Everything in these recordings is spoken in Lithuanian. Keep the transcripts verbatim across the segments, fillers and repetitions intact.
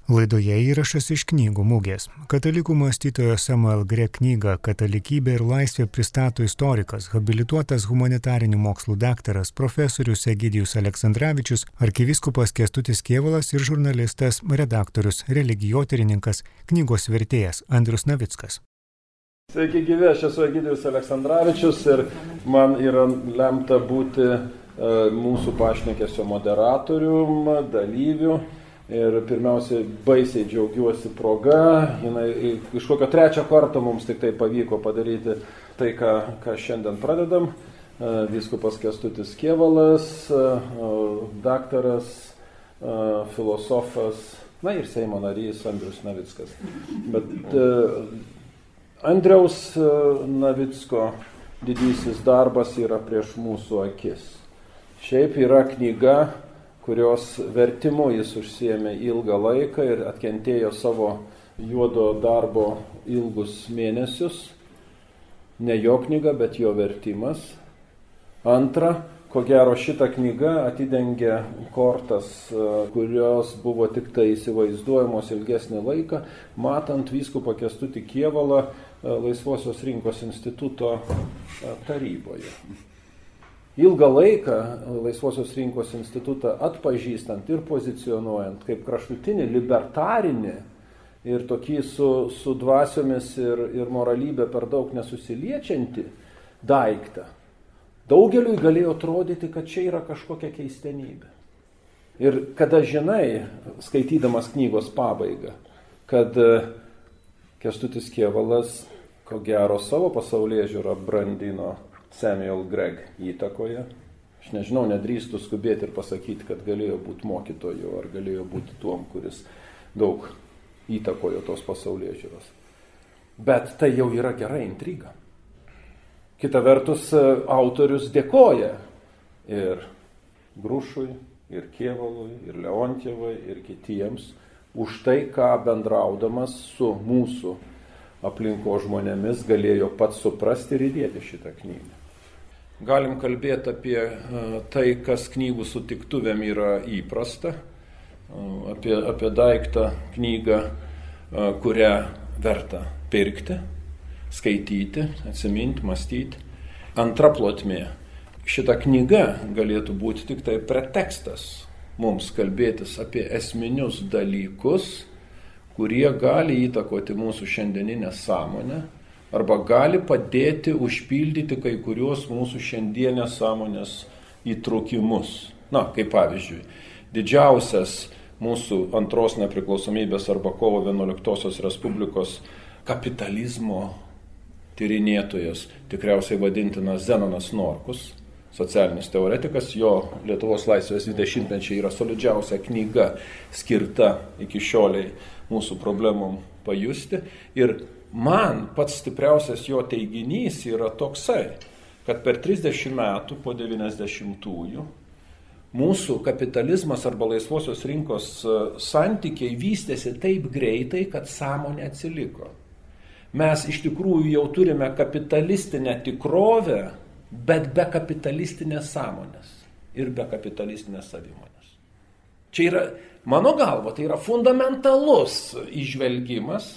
Laidoje įrašas iš knygų mugės. Katalikų mąstytojo Samuel Greg knygą Katalikybė ir laisvė pristato istorikas, habilituotas humanitarinių mokslų daktaras, profesorius Egidijus Aleksandravičius, arkivyskupas Kęstutis Kėvalas ir žurnalistas, redaktorius, religijotyrininkas, knygos vertėjas Andrius Navickas. Sveiki gyvi, aš esu Egidijus Aleksandravičius ir man yra lemta būti e, mūsų pašnekesio moderatorium, dalyviu. Ir pirmiausia, baisiai džiaugiuosi proga, jinai iš kokio trečio karto mums tik tai pavyko padaryti tai, ką, ką šiandien pradedam. Vyskupas Kęstutis Kėvalas, daktaras, filosofas, na ir Seimo narys Andrius Navickas. Bet Andriaus Navicko didysis darbas yra prieš mūsų akis. Šiaip yra knyga, kurios vertimu jis užsiėmė ilgą laiką ir atkentėjo savo juodo darbo ilgus mėnesius. Ne jo knyga, bet jo vertimas. Antra, ko gero šita knyga atidengia kortas, kurios buvo tik tai įsivaizduojamos ilgesnį laiką, matant vyskupą Kęstutį Kėvalą Laisvosios rinkos instituto taryboje. Ilgą laiką Laisvosios rinkos institutą atpažįstant ir pozicionuojant kaip kraštutinį, libertarinį ir tokį su, su dvasiomis ir, ir moralybė per daug nesusiliečianti daiktą, daugeliui galėjo atrodyti, kad čia yra kažkokia keistenybė. Ir kada žinai, skaitydamas knygos pabaigą, kad Kęstutis Kėvalas, ko gero savo pasaulėžiūrą brandino Samuel Greg įtakoje. Aš nežinau, nedrįstu skubėti ir pasakyti, kad galėjo būti mokytoju ar galėjo būti tuom, kuris daug įtakojo tos pasaulėžiūros. Bet tai jau yra gera intriga. Kita vertus, autorius dėkoja ir Grušui, ir Kėvalui, ir Leontjevai, ir kitiems už tai, ką bendraudamas su mūsų aplinko žmonėmis galėjo pats suprasti ir įdėti šitą knygą. Galim kalbėti apie tai, kas knygų sutiktuvėm yra įprasta, apie, apie daiktą knygą, kurią verta pirkti, skaityti, atsiminti, mąstyti. Antra plotmė. Šita knyga galėtų būti tik tai pretekstas mums kalbėtis apie esminius dalykus, kurie gali įtakoti mūsų šiandieninę sąmonę arba gali padėti užpildyti kai kuriuos mūsų šiandienės sąmonės įtrūkimus. Na, kaip pavyzdžiui, didžiausias mūsų antros nepriklausomybės arba kovo vienuoliktosios Respublikos kapitalizmo tyrinėtojas, tikriausiai vadintinas Zenonas Norkus, socialinis teoretikas, jo Lietuvos laisvės dvidešimtmečiai yra solidžiausia knyga skirta iki šioliai mūsų problemom pajusti. Ir man pats stipriausias jo teiginys yra toksai, kad per trisdešimt metų po devyniasdešimtųjų mūsų kapitalizmas arba laisvosios rinkos santykiai vystėsi taip greitai, kad sąmonė atsiliko. Mes iš tikrųjų jau turime kapitalistinę tikrovę, bet be kapitalistinės sąmonės ir be kapitalistinės savimonės. Čia yra, mano galva, tai yra fundamentalus įžvelgimas,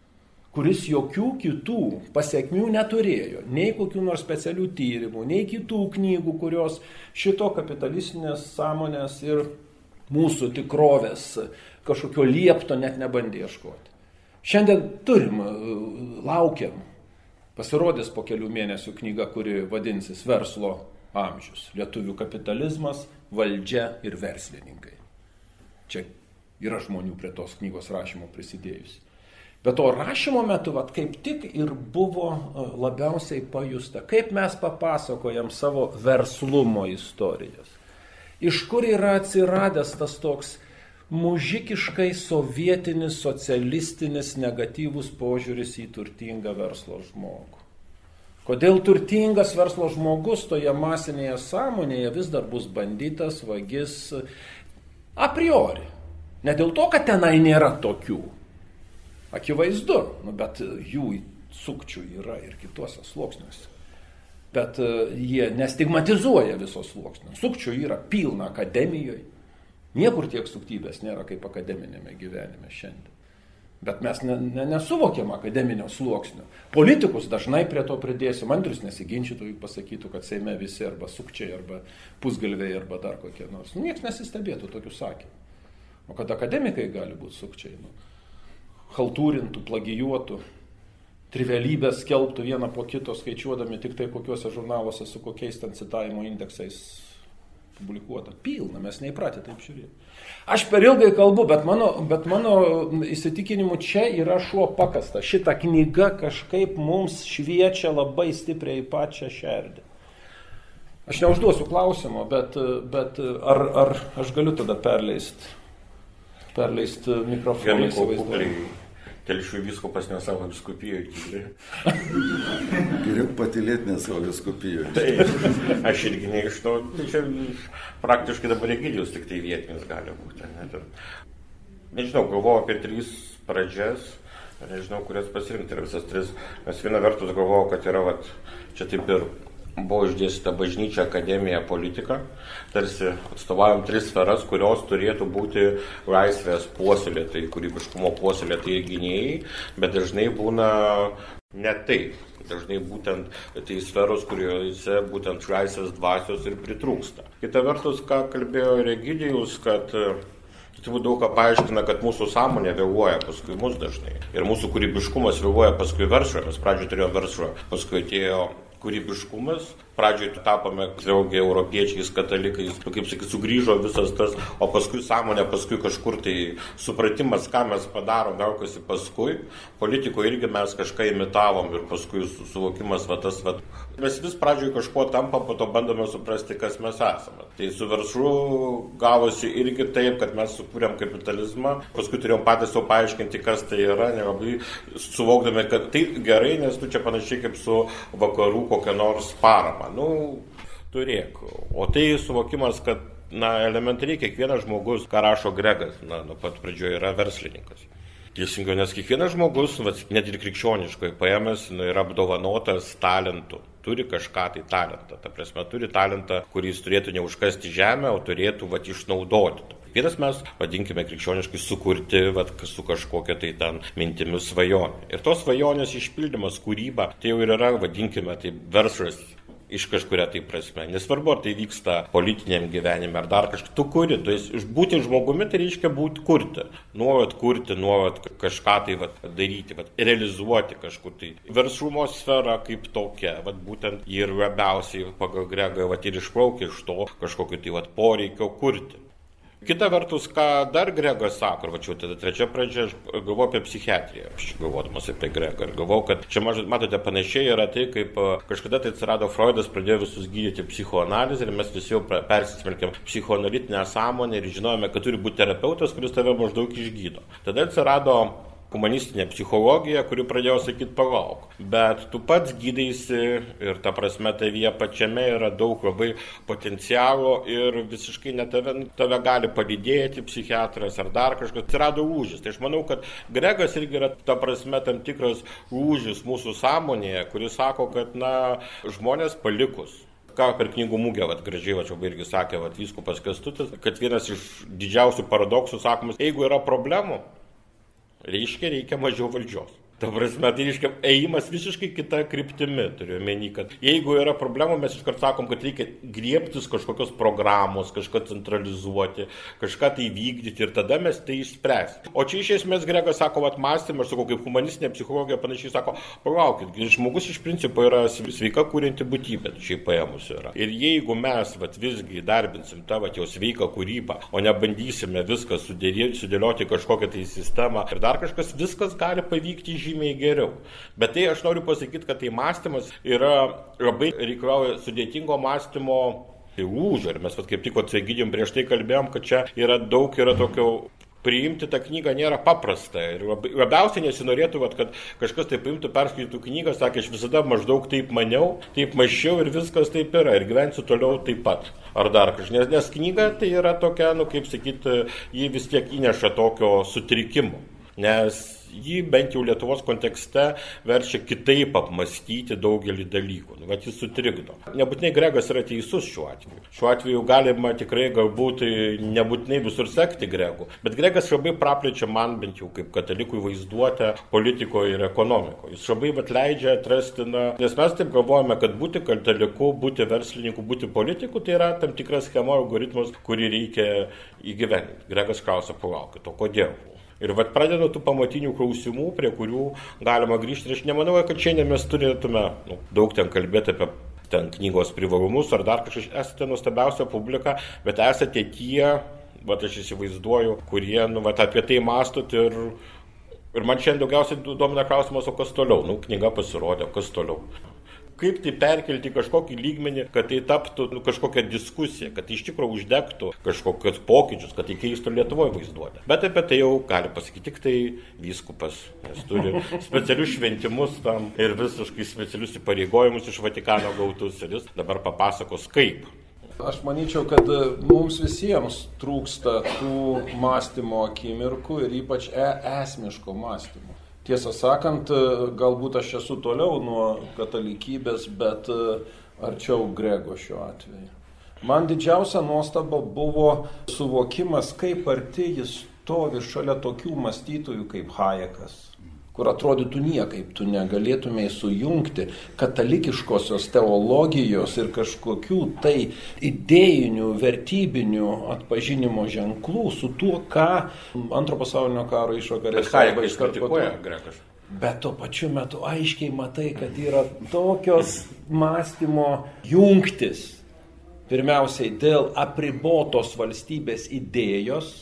kuris jokių kitų pasiekmių neturėjo, nei kokių nors specialių tyrimų, nei kitų knygų, kurios šito kapitalistinės sąmonės ir mūsų tikrovės kažkokio liepto net nebandė ieškoti. Šiandien turim, laukiam, pasirodys po kelių mėnesių knyga, kuri vadinsis Verslo amžius. Lietuvių kapitalizmas, valdžia ir verslininkai. Čia yra žmonių prie tos knygos rašymo prisidėjusi. Bet to rašymo metu, vat, kaip tik ir buvo labiausiai pajusta, kaip mes papasakojam savo verslumo istorijas. Iš kur yra atsiradęs tas toks mužikiškai sovietinis, socialistinis, negatyvus požiūris į turtingą verslo žmogų. Kodėl turtingas verslo žmogus toje masinėje sąmonėje vis dar bus banditas, vagis a priori. Ne dėl to, kad tenai nėra tokių. Akivaizdu, nu, bet jų sukčių yra ir kituose sluoksniuose. Bet uh, jie nestigmatizuoja visos sluoksnių. Sukčių yra pilna akademijoje. Niekur tiek suktybės nėra kaip akademinėme gyvenime šiandien. Bet mes ne, ne, nesuvokiam akademinio sluoksnio. Politikus dažnai prie to pridėsim. Andrius nesiginčytų, pasakytų, kad Seime visi arba sukčiai, arba pusgalviai, arba dar kokie nors. Nu, niekas nesistebėtų tokių sakymų. O kad akademikai gali būti sukčiai, nu, haltūrintų, plagijuotų, trivialybės skelbtų vieną po kito, skaičiuodami tik tai kokiuose žurnaluose su kokiais ten citavimo indeksais publikuota. Pilna, mes neįpratę taip žiūrėti. Aš per ilgai kalbu, bet mano, bet mano įsitikinimu čia yra šuo pakasta. Šita knyga kažkaip mums šviečia labai stipriai į pačią šerdį. Aš neužduosiu klausimo, bet, bet ar, ar aš galiu tada perleisti perleist mikrofoną įsivaizduoju. Telšių vyskupas ne savo vyskupijoje tyli. Geriau patylėti ne savo vyskupijoje. Tai aš irgi ne iš to. Tai čia praktiškai dabar Egidijus tik tai vietinis gali būti. Net. Nežinau, galvoju apie tris pradžias. Nežinau, kurias pasirinkti yra visas tris. Nes viena vertus galvoju, kad yra vat, čia taip ir buvo išdėstyta bažnyčia, akademija, politika. Tarsi atstovaujam tris sferas, kurios turėtų būti laisvės puoselėtojai, kūrybiškumo puoselėtojai gynėjai, bet dažnai būna ne taip. Dažnai būtent tai sferos, kuriuose būtent laisvės dvasios ir pritrūksta. Kita vertus, ką kalbėjo Egidijus, kad turbūt daug ką paaiškina, kad mūsų sąmonė vėluoja paskui mus dažnai. Ir mūsų kūrybiškumas vėluoja paskui verslą. Mes pradžioje turėjome verslą, paskui atėjo kūrybiškumas. Pradžioje tapome vėlgi europiečiais, katalikais, kaip sakyt, sugrįžo visas tas, o paskui sąmonė, paskui kažkur tai supratimas, ką mes padarom, velkasi paskui. Politikoje irgi mes kažką imitavom ir paskui suvokimas va tas, va. Mes vis pradžioje kažkuo tampam, po to bandome suprasti, kas mes esame. Tai su verslu gavosi irgi taip, kad mes sukūrėm kapitalizmą, paskui turėjom patys savo paaiškinti, kas tai yra, nelabai suvokdami, kad tai gerai, nes tu čia panašiai kaip su vakarų kokia nors parama. Nu, turėk. O tai suvokimas, kad, na, elementariai kiekvienas žmogus, ką rašo Gregas, na, nuo pat pradžioje yra verslininkas. Teisingai, nes kiekvienas žmogus, net ir krikščioniškai paėmęs, nu, yra apdovanotas talentu. Turi kažką tai talentą. Ta prasme, turi talentą, kuris turėtų neužkasti žemę, o turėtų, vat, išnaudoti. Vienas mes, vadinkime krikščioniškai, sukurti vat, su kažkokia tai ten mintimi svajonė. Ir tos svajonės išpildymas, kūryba, tai jau ir yra, vadinkime, tai verslas iš kažkuria tai prasme. Nesvarbu, ar tai vyksta politiniam gyvenime, ar dar kažką. Tu kuri, tu esi, būti žmogumi, tai reiškia būti kurti. Nuolat kurti, nuolat kažką tai vat, daryti, vat, realizuoti kažkur tai. Verslumo sfera kaip tokia, vat, būtent ir labiausiai pagal Gregą vat, ir išplaukia iš to kažkokio tai vat, poreikio kurti. Kita vertus, ką dar Gregas sako, va čia tada trečia pradžia, aš galvoju apie psichiatriją, aš galvodamas apie Gregą ir galvoju, kad čia matote panašiai yra tai, kaip kažkada tai atsirado Freudas, pradėjo visus gydyti psichoanalizę ir mes visi jau persismelkėm psichoanalitinę sąmonę ir žinojome, kad turi būti terapeutas, kuris tave maždaug išgydo. Tada atsirado humanistinė psichologija, kuri pradėjo sakyti palauk. Bet tu pats gydaisi ir ta prasme tavyje pačiame yra daug labai potencialo ir visiškai net tave, tave gali palydėti psichiatras ar dar kažkas. Atsirado lūžis. Tai aš manau, kad Gregas irgi yra ta prasme tam tikras lūžis mūsų sąmonėje, kuris sako, kad na, žmonės palikus. Ką per knygų mugę, vat, gražiai, va, čia irgi sakė vat, vyskupas Kęstutis, kad vienas iš didžiausių paradoksų sakomas, jeigu yra problemų, reiškia, reikia mažiau valdžios. Ta prasme, tai reiškia, ėjimas visiškai kita kryptimi, turiu omeny, kad jeigu yra problemų, mes iškart sakom, kad reikia griebtis kažkokios programos, kažką centralizuoti, kažką tai vykdyti ir tada mes tai išspręsime. O čia iš esmės Gregas sako, vat mąstymą, aš sakau, kaip humanistinė psichologija panašiai sako, palaukit, žmogus iš principo yra sveika kūrinti būtybė, šiaip paėmus yra. Ir jeigu mes vat visgi darbinsim tą vat jau sveiką kūrybą, o nebandysime viską sudėlioti, sudėlioti kažkokią tai sistemą ir dar kažkas, viskas gali pavykti žymiai geriau. Bet tai aš noriu pasakyti, kad tai mąstymas yra labai reikalauja sudėtingo mąstymo lūžio. Ir mes vat, kaip tik su Egidijum prieš tai kalbėjom, kad čia yra daug yra tokio priimti tą knygą nėra paprasta. Ir labiausiai nesinorėtų, vat, kad kažkas taip paimtų, perskaitytų knygą, sakė, aš visada maždaug taip maniau, taip mąsčiau ir viskas taip yra. Ir gyvensiu toliau taip pat. Ar dar kažkas. Nes, nes knyga tai yra tokia, nu kaip sakyti, ji vis tiek įneša tokio sutrikimo. nes jį bent jau Lietuvos kontekste verčia kitaip apmastyti daugelį dalykų. Nu, bet jis sutrikdo. Nebūtinai Gregas yra teisus šiuo atveju. Šiuo atveju galima tikrai galbūt nebūtinai visur sekti Gregu, bet Gregas labai praplečia man bent jau kaip katalikui vaizduotę politikoje ir ekonomikoje. Jis labai atleidžia atrasti, na, nes mes taip galvojame, kad būti kataliku, būti verslininku, būti politiku, tai yra tam tikras schema, algoritmas, kurį reikia įgyvendinti. Gregas klausia, palaukit, o kodėl? Ir vat pradeda tų pamatinių klausimų, prie kurių galima grįžti. Ir aš nemanau, kad šiandien mes turėtume nu, daug ten kalbėti apie ten knygos privalumus ar dar kažkaip. Esate nuostabiausia publika, bet esate tie, vat aš įsivaizduoju, kurie nu, vat, apie tai mąstot ir, ir man šiandien daugiausiai domina klausimas, o kas toliau? Nu, knyga pasirodė, kas toliau? Kaip tai perkelti kažkokį lygmenį, kad tai taptų nu, kažkokią diskusiją, kad tai iš tikrųjų uždegtų kažkokius pokyčius, kad tai keistų Lietuvoje vaizduotę. Bet apie tai jau gali pasakyti tik tai vyskupas, nes turi specialius šventimus tam ir visiškai specialius įpareigojimus iš Vatikano gautus ir jis dabar papasakos kaip. Aš manyčiau, kad mums visiems trūksta tų mąstymo akimirkų ir ypač e esmiško mąstymo. Tiesą sakant, galbūt aš esu toliau nuo katalikybės, bet arčiau Grego šiuo atveju. Man didžiausia nuostaba buvo suvokimas, kaip arti jis stovi šalia tokių mąstytojų kaip Hajekas, kur atrodytų niekaip tu negalėtumei sujungti katalikiškosios teologijos ir kažkokių tai idėjinių, vertybinių atpažinimo ženklų su tuo, ką antro pasaulinio karo išvakarėse. Bet Hajekas kritikuoja Gregas. Bet tuo pačiu metu aiškiai matai, kad yra tokios mąstymo jungtis. Pirmiausiai dėl apribotos valstybės idėjos,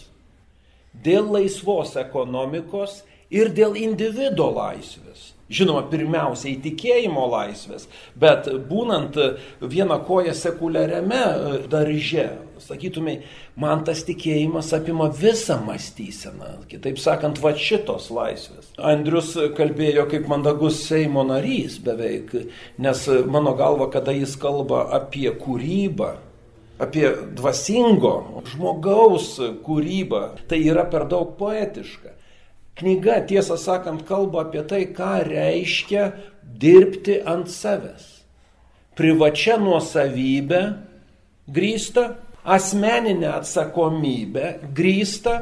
dėl laisvos ekonomikos ir dėl individo laisvės. Žinoma, pirmiausiai tikėjimo laisvės, bet būnant vieną koją sekuliariame darže, sakytumai, man tas tikėjimas apima visą mąstyseną. Kitaip sakant, va šitos laisvės. Andrius kalbėjo kaip mandagus Seimo narys beveik, nes mano galva, kada jis kalba apie kūrybą, apie dvasingo žmogaus kūrybą, tai yra per daug poetiška. Knyga, tiesą sakant, kalba apie tai, ką reiškia dirbti ant savęs. Privačia nuosavybė grįsta, asmeninė atsakomybė grįsta,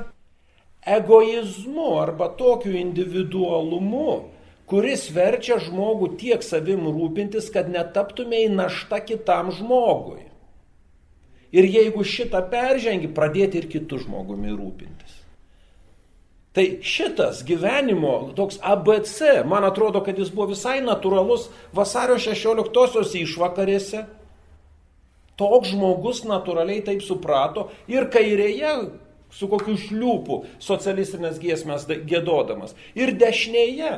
egoizmu arba tokiu individualumu, kuris verčia žmogų tiek savim rūpintis, kad netaptumei našta kitam žmogui. Ir jeigu šitą peržengi, pradėti ir kitų žmogumi rūpintis. Tai šitas gyvenimo toks A B C, man atrodo, kad jis buvo visai natūralus vasario šešioliktosios išvakarėse. Toks žmogus natūraliai taip suprato ir kairėje su kokiu šliūpu socialistinės giesmės giedodamas. Ir dešinėje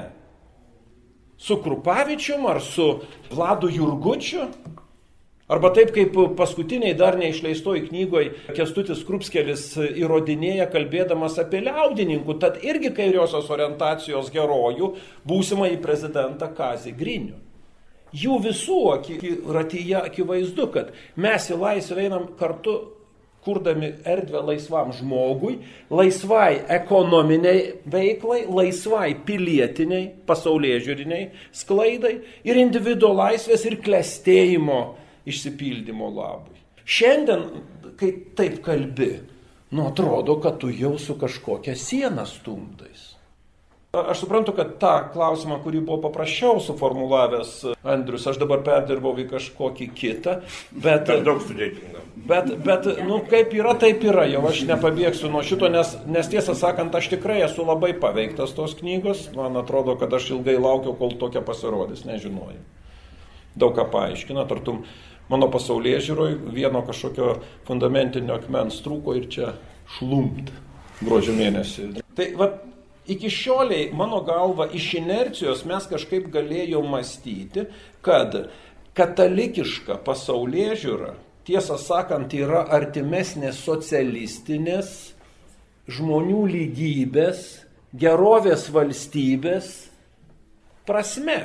su Krupavičium ar su Vladu Jurgučiu. Arba taip, kaip paskutiniai dar neišleistoj knygoj Kęstutis Krupskelis įrodinėja, kalbėdamas apie liaudininkų, tad irgi kairiosios orientacijos herojų, būsimą į prezidentą Kazį Grinių. Jų visų ratyje akivaizdu, kad mes į laisvę einam kartu, kurdami erdvę laisvam žmogui, laisvai ekonominiai veiklai, laisvai pilietiniai, pasaulėžiūriniai sklaidai ir individuo laisvės ir klestėjimo išsipildymo labui. Šiandien, kai taip kalbi, nu atrodo, kad tu jau su kažkokia siena stumdais. Aš suprantu, kad tą klausimą, kurį buvo paprasčiau suformulavęs Andrius, aš dabar perdirbau į kažkokį kitą, bet... Per daug sudėtinga. Bet, bet, nu, kaip yra, taip yra, jau aš nepabėgsiu nuo šito, nes, nes tiesą sakant, aš tikrai esu labai paveiktas tos knygos, man atrodo, kad aš ilgai laukiau, kol tokia pasirodys, nežinojau. Daug ką paaiškina, tartum, mano pasaulėžiūroj vieno kažkokio fundamentinio akmens trūko ir čia šlumt gruodžio mėnesį. Tai va, iki šioliai, mano galva, iš inercijos mes kažkaip galėjom mąstyti, kad katalikiška pasaulėžiūra, tiesą sakant, yra artimesnė socialistinės, žmonių lygybės, gerovės valstybės prasme.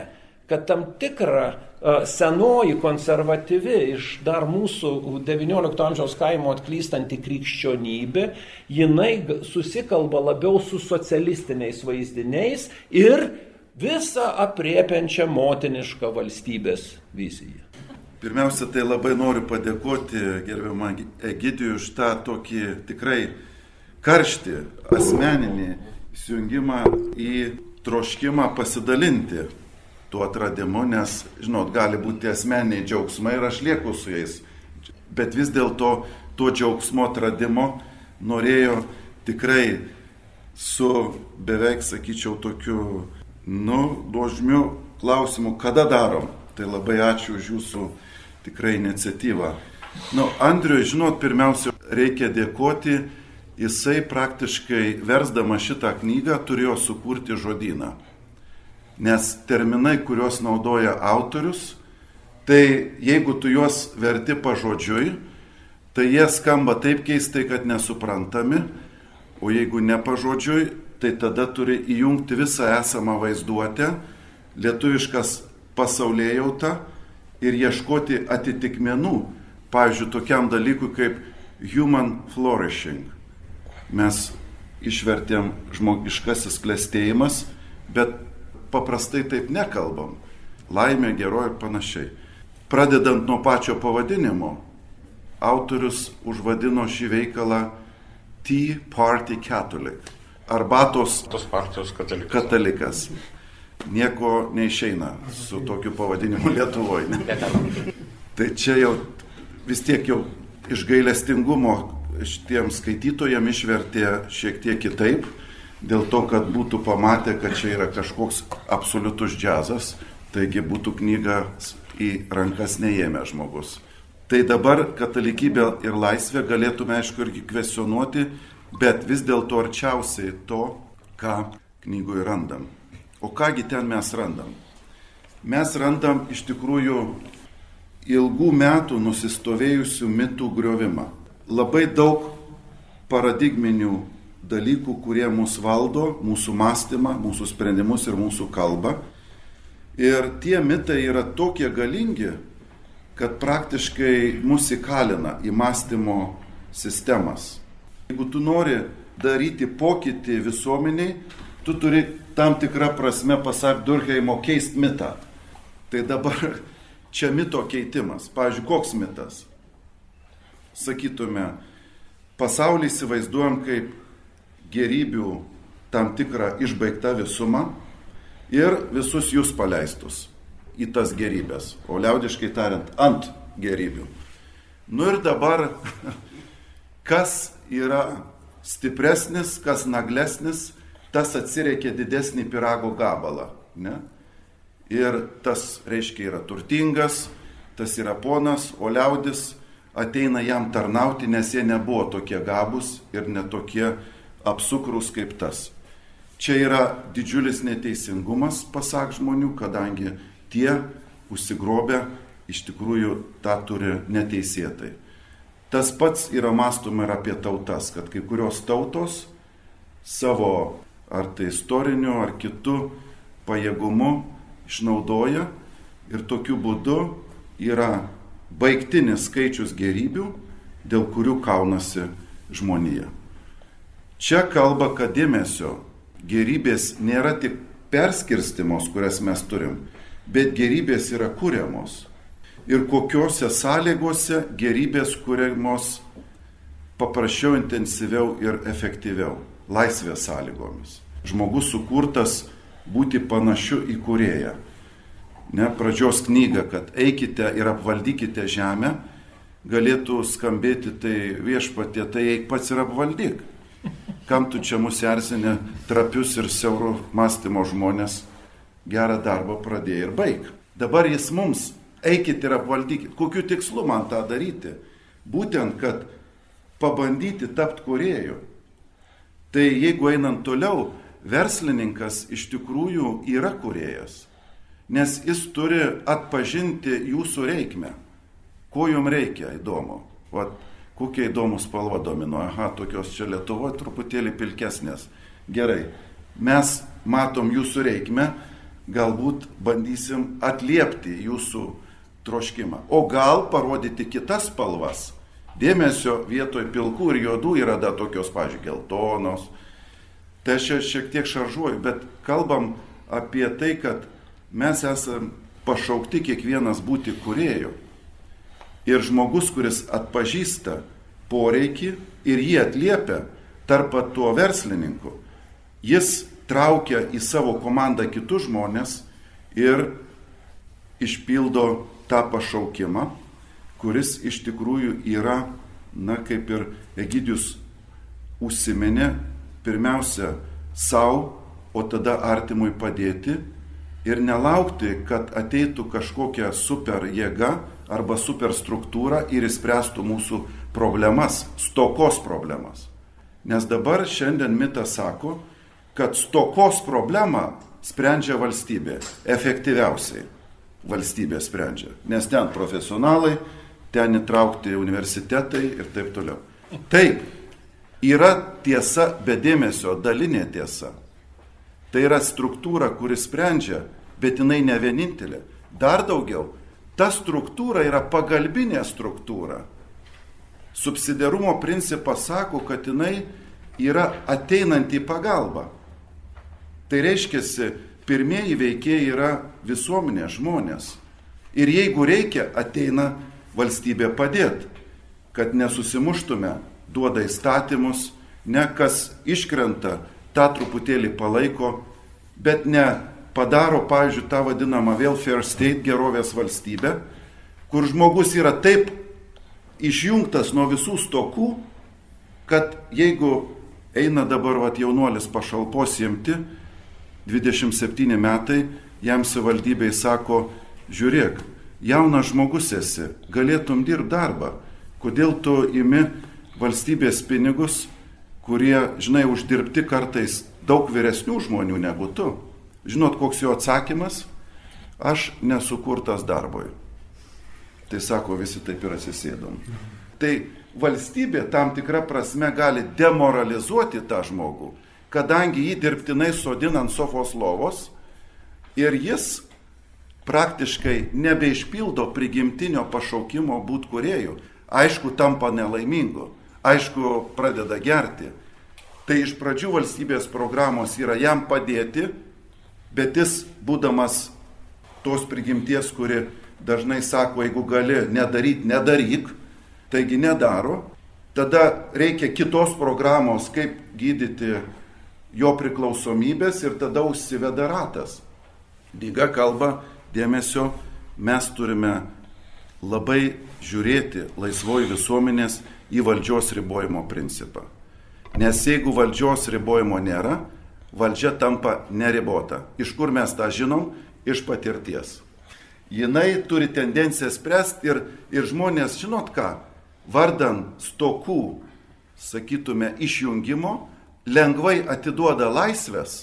kad tam tikra senoji konservatyvi iš dar mūsų devyniolikto amžiaus kaimo atklystanti krikščionybė, jinai susikalba labiau su socialistiniais vaizdiniais ir visą apriepiančią motinišką valstybės viziją. Pirmiausia, tai labai noriu padėkoti gerbiamą Egidijų už tą tokį tikrai karštį, asmeninį įsijungimą į troškimą pasidalinti tuo atradimu, nes, žinot, gali būti asmeniniai džiaugsmai ir aš lieku su jais. Bet vis dėlto to džiaugsmo atradimo norėjo tikrai su beveik, sakyčiau, tokiu, nu, nuožmiu klausimu, kada darom. Tai labai ačiū už jūsų tikrai iniciatyvą. Nu, Andriui, žinot, pirmiausia, reikia dėkoti, jisai praktiškai versdama šitą knygą turėjo sukurti žodyną. Nes terminai, kuriuos naudoja autorius, tai jeigu tu juos verti pažodžiui, tai jie skamba taip keistai, kad nesuprantami, o jeigu ne pažodžiui, tai tada turi įjungti visą esamą vaizduotę, lietuviškas pasaulėjautą ir ieškoti atitikmenų, pavyzdžiui, tokiam dalykui kaip human flourishing. Mes išvertėm žmogiškasis klestėjimas, bet paprastai taip nekalbam. Laimė, geroji ir panašiai. Pradedant nuo pačio pavadinimo, autorius užvadino šį veikalą Tea Party Catholic. Arbatos tos partijos katalikas. katalikas. Nieko neišeina su tokiu pavadinimu Lietuvoje. Tai čia jau vis tiek jau iš gailestingumo šitiems skaitytojams išvertė šiek tiek kitaip, dėl to, kad būtų pamatę, kad čia yra kažkoks absoliutus džiazas, taigi būtų knyga į rankas neėmė žmogus. Tai dabar katalikybė ir laisvė galėtume, aišku, irgi kvestionuoti, bet vis dėlto arčiausiai to, ką knygoje randam. O kągi ten mes randam? Mes randam iš tikrųjų ilgų metų nusistovėjusių mitų griovimą. Labai daug paradigminių dalykų, kurie mus valdo, mūsų mąstymą, mūsų sprendimus ir mūsų kalbą. Ir tie mitai yra tokie galingi, kad praktiškai mus įkalina į mąstymo sistemas. Jeigu tu nori daryti pokytį visuomeniai, tu turi tam tikrą prasme, pasak Durkheimo, keist mitą. Tai dabar čia mito keitimas. Pavyzdžiui, koks mitas? Sakytume, pasaulį įsivaizduojam kaip gerybių tam tikrą išbaigtą visumą ir visus jūs paleistus į tas gerybės, o liaudiškai tariant, ant gerybių. Nu ir dabar, kas yra stipresnis, kas naglesnis, tas atsireikia didesnį pyrago gabalą. Ne? Ir tas, reiškia, yra turtingas, tas yra ponas, o liaudis ateina jam tarnauti, nes jie nebuvo tokie gabūs ir netokie apsukrus kaip tas. Čia yra didžiulis neteisingumas, pasak žmonių, kadangi tie užsigrobę iš tikrųjų tą turi neteisėtai. Tas pats yra mąstoma ir apie tautas, kad kai kurios tautos savo ar tai istoriniu, ar kitu pajėgumu išnaudoja ir tokiu būdu yra baigtinis skaičius gerybių, dėl kurių kaunasi žmonija. Čia kalba, kad dėmesio gerybės nėra tik perskirstimos, kurias mes turim, bet gerybės yra kuriamos. Ir kokiose sąlygose gerybės kuriamos paprasčiau, intensyviau ir efektyviau. Laisvės sąlygomis. Žmogus sukurtas būti panašiu į kūrėją. Ne, pradžios knyga, kad eikite ir apvaldykite žemę, galėtų skambėti tai viešpatie, tai eik pats ir apvaldyk. Kam tu čia mus erzinė trapius ir siauro mąstymo žmonės, gerą darbą pradėjai ir baig. Dabar jis mums, eikite ir apvaldykite. Kokiu tikslu man tą daryti? Būtent, kad pabandyti tapti kūrėju. Tai jeigu einant toliau, verslininkas iš tikrųjų yra kūrėjas. Nes jis turi atpažinti jūsų reikmę. Ko jums reikia, įdomu. Vat, kokia įdomų spalva domino. Aha, tokios čia Lietuvoje truputėlį pilkesnės. Gerai, mes matom jūsų reikmę, galbūt bandysim atliepti jūsų troškimą. O gal parodyti kitas spalvas. Dėmesio vietoj pilkų ir juodų yra da tokios, pavyzdžiui, geltonos. Tai aš šiek tiek šaržuoju, bet kalbam apie tai, kad mes esam pašaukti kiekvienas būti kūrėjų. Ir žmogus, kuris atpažįsta poreikį ir jį atliepia, tarp tuo verslininku, jis traukia į savo komandą kitus žmonės ir išpildo tą pašaukimą, kuris iš tikrųjų yra, na, kaip ir Egidijus užsiminė, pirmiausia savo, o tada artimui padėti ir nelaukti, kad ateitų kažkokia super jėga arba super struktūra ir išspręstų mūsų problemas, stokos problemas. Nes dabar šiandien mitas sako, kad stokos problemą sprendžia valstybė, efektyviausiai valstybė sprendžia, nes ten profesionalai, ten įtraukti universitetai ir taip toliau. Taip, yra tiesa be dėmesio, dalinė tiesa. Tai yra struktūra, kuri sprendžia, bet jinai ne vienintelė. Dar daugiau, ta struktūra yra pagalbinė struktūra. Subsidiarumo principas sako, kad jinai yra ateinanti pagalba. Tai reiškia, pirmieji veikėjai yra visuomenė, žmonės. Ir jeigu reikia, ateina valstybė padėti, kad nesusimuštume, duoda įstatymus, ne kas iškrenta, tą truputėlį palaiko, bet ne padaro, pavyzdžiui, tą vadinamą welfare state, gerovės valstybę, kur žmogus yra taip išjungtas nuo visų stokų, kad jeigu eina dabar vat, jaunuolis pašalpos imti, dvidešimt septyni metai, jam savivaldybei sako, žiūrėk, jaunas žmogus esi, galėtum dirbti darbą, kodėl tu imi valstybės pinigus, kurie, žinai, uždirbti kartais daug vyresnių žmonių negu tu. Žinot, koks jo atsakymas? Aš nesukurtas darbui. Tai sako, visi taip ir atsisėdom. Tai valstybė tam tikrą prasme gali demoralizuoti tą žmogų, kadangi jį dirbtinai sodina ant sofos lovos ir jis praktiškai nebeišpildo prigimtinio pašaukimo būt kūrėjų. Aišku, tampa nelaimingu. Aišku, pradeda gerti. Tai iš pradžių valstybės programos yra jam padėti, bet jis, būdamas tos prigimties, kuri dažnai sako, jeigu gali nedaryt, nedaryk, taigi nedaro, tada reikia kitos programos, kaip gydyti jo priklausomybės ir tada užsiveda ratas. Knyga kalba, dėmesio, mes turime labai žiūrėti laisvoji visuomenės į valdžios ribojimo principą. Nes jeigu valdžios ribojimo nėra, valdžia tampa neribota. Iš kur mes tą žinom? Iš patirties. Jinai turi tendenciją spręsti ir, ir žmonės, žinot ką, vardan stokų, sakytume, išjungimo, lengvai atiduoda laisvės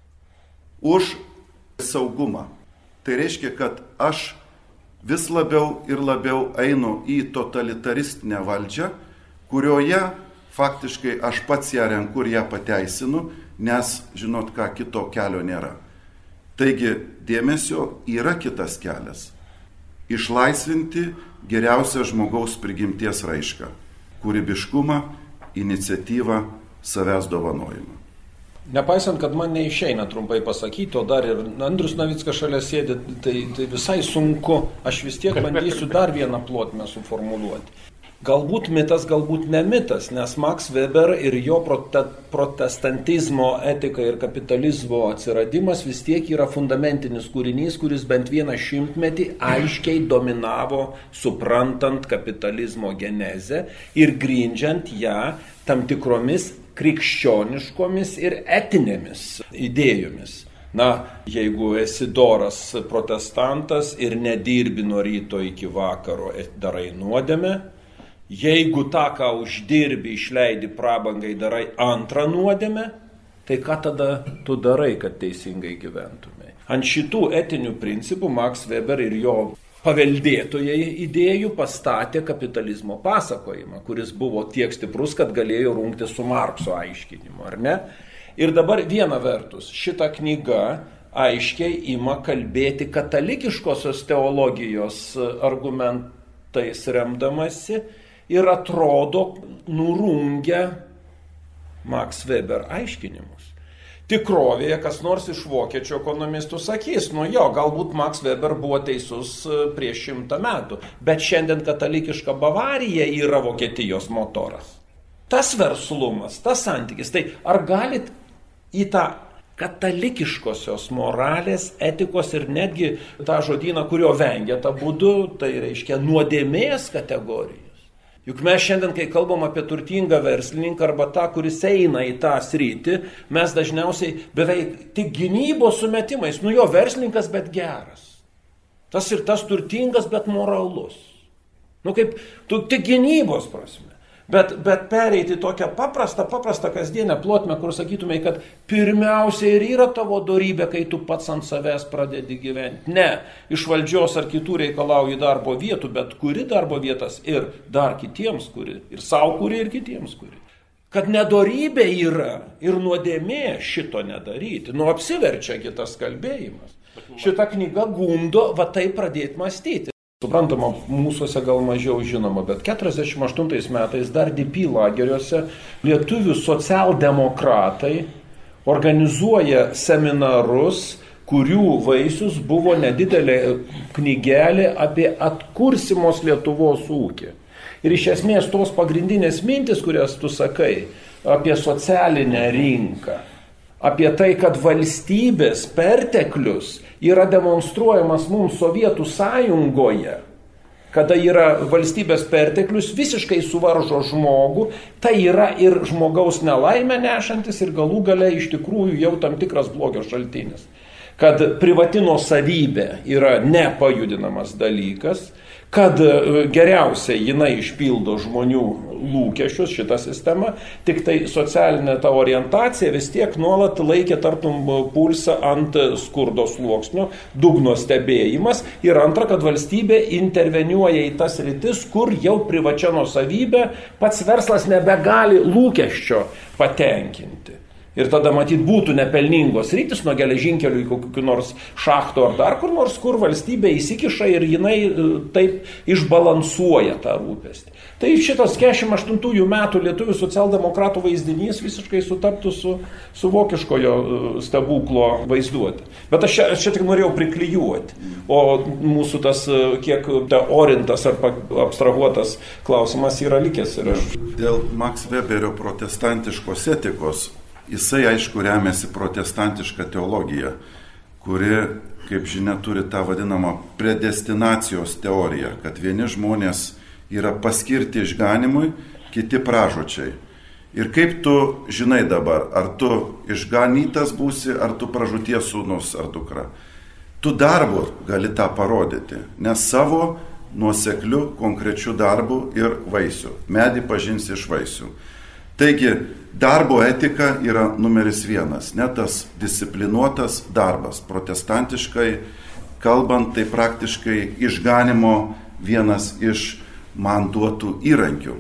už saugumą. Tai reiškia, kad aš vis labiau ir labiau einu į totalitaristinę valdžią, kurioje faktiškai aš pats ją renku ir ją pateisinu, nes, žinot ką, kito kelio nėra. Taigi, dėmesio, yra kitas kelias. Išlaisvinti geriausią žmogaus prigimties raišką. Kūrybiškumą, iniciatyvą, savęs dovanojimą. Nepaisant, kad man neišeina trumpai pasakyti, o dar ir Andrius Navickas šalia sėdi, tai, tai visai sunku, aš vis tiek bandysiu dar vieną plotmę suformuluoti. Galbūt mitas, galbūt ne mitas, nes Max Weber ir jo prote, protestantizmo etika ir kapitalizmo atsiradimas vis tiek yra fundamentinis kūrinys, kuris bent vieną šimtmetį aiškiai dominavo, suprantant kapitalizmo genezę ir grindžiant ją tam tikromis krikščioniškomis ir etinėmis idėjomis. Na, jeigu esi doras protestantas ir nedirbi nuo ryto iki vakaro, darai nuodėmę, jeigu tą, ką uždirbi, išleidi prabangai, darai antrą nuodėmę, tai ką tada tu darai, kad teisingai gyventumai? Ant šitų etinių principų Max Weber ir jo paveldėtojai idėjų pastatė kapitalizmo pasakojimą, kuris buvo tiek stiprus, kad galėjo rungti su Markso aiškinimu, ar ne? Ir dabar viena vertus, šita knyga aiškiai ima kalbėti katalikiškosios teologijos argumentais remdamasi ir atrodo nurungia Max Weber aiškinimus. Tikrovėje kas nors iš vokiečių ekonomistų sakys, nu jo, galbūt Max Weber buvo teisus prieš šimtą metų, bet šiandien katalikiška Bavarija yra Vokietijos motoras. Tas verslumas, tas santykis, tai ar galit į tą katalikiškosios moralės, etikos ir netgi tą žodyną, kurio vengia tą būdu, tai reiškia nuodėmės kategorijos. Juk mes šiandien, kai kalbam apie turtingą verslininką arba tą, kuris eina į tą sritį, mes dažniausiai beveik tik gynybos sumetimais, nu jo verslininkas, bet geras. Tas ir tas turtingas, bet moralus. Nu kaip, tu tik gynybos prasme. Bet, bet pereiti tokią paprastą, paprastą kasdienę plotmę, kur sakytumai, kad pirmiausia ir yra tavo dorybė, kai tu pats ant savęs pradedi gyventi. Ne, iš valdžios ar kitų reikalauji darbo vietų, bet kuri darbo vietas ir dar kitiems kuri, ir savo kuri, ir kitiems kuri. Kad nedorybė yra ir nuodėmė šito nedaryti. Nu apsiverčia kitas kalbėjimas. Šita knyga gundo va taip pradėti mąstyti. Suprantama, mūsųse gal mažiau žinoma, bet keturiasdešimt aštuntais metais dar D P lageriuose lietuvių socialdemokratai organizuoja seminarus, kurių vaisius buvo nedidelė knygelė apie atkursimos Lietuvos ūkį. Ir iš esmės tos pagrindinės mintis, kurias tu sakai, apie socialinę rinką, apie tai, kad valstybės perteklius yra demonstruojamas mums Sovietų sąjungoje, kada yra valstybės perteklius visiškai suvaržo žmogų, tai yra ir žmogaus nelaimę nešantis ir galų gale iš tikrųjų jau tam tikras blogio šaltinis. Kad privati nuosavybė yra nepajudinamas dalykas, kad geriausiai jinai išpildo žmonių lūkesčius, šitą sistemą, tik tai socialinė ta orientacija vis tiek nuolat laikė tartum pulsą ant skurdo sluoksnio, dugno stebėjimas ir antra, kad valstybė interveniuoja į tas rytis, kur jau privačia nuosavybė pats verslas nebegali lūkesčio patenkinti. Ir tada matyt būtų nepelningos rytis nuo geležinkelių į kokių nors šachtų ar dar kur nors, kur valstybė įsikiša ir jinai taip išbalansuoja tą rūpestį. Tai šitas keturiasdešimt aštuntųjų metų lietuvių socialdemokratų vaizdinys visiškai sutaptų su, su vokiškojo stebuklo vaizduotė. Bet aš čia, aš čia tik norėjau priklijuoti, o mūsų tas kiek teorintas ar abstrahuotas klausimas yra likęs. Ir aš... Dėl Max Weberio protestantiškos etikos jisai, aišku, remiasi protestantišką teologiją, kuri, kaip žinia, turi tą vadinamą predestinacijos teoriją, kad vieni žmonės yra paskirti išganimui, kiti pražūčiai. Ir kaip tu žinai dabar, ar tu išganytas būsi, ar tu pražūties sūnus ar dukra. Tu darbu gali tą parodyti, nes savo nuosekliu, konkrečiu darbu ir vaisiu. Medį pažinsi iš vaisių. Taigi, darbo etika yra numeris vienas, ne tas disciplinuotas darbas. Protestantiškai kalbant, tai praktiškai išganimo vienas iš man duotų įrankių.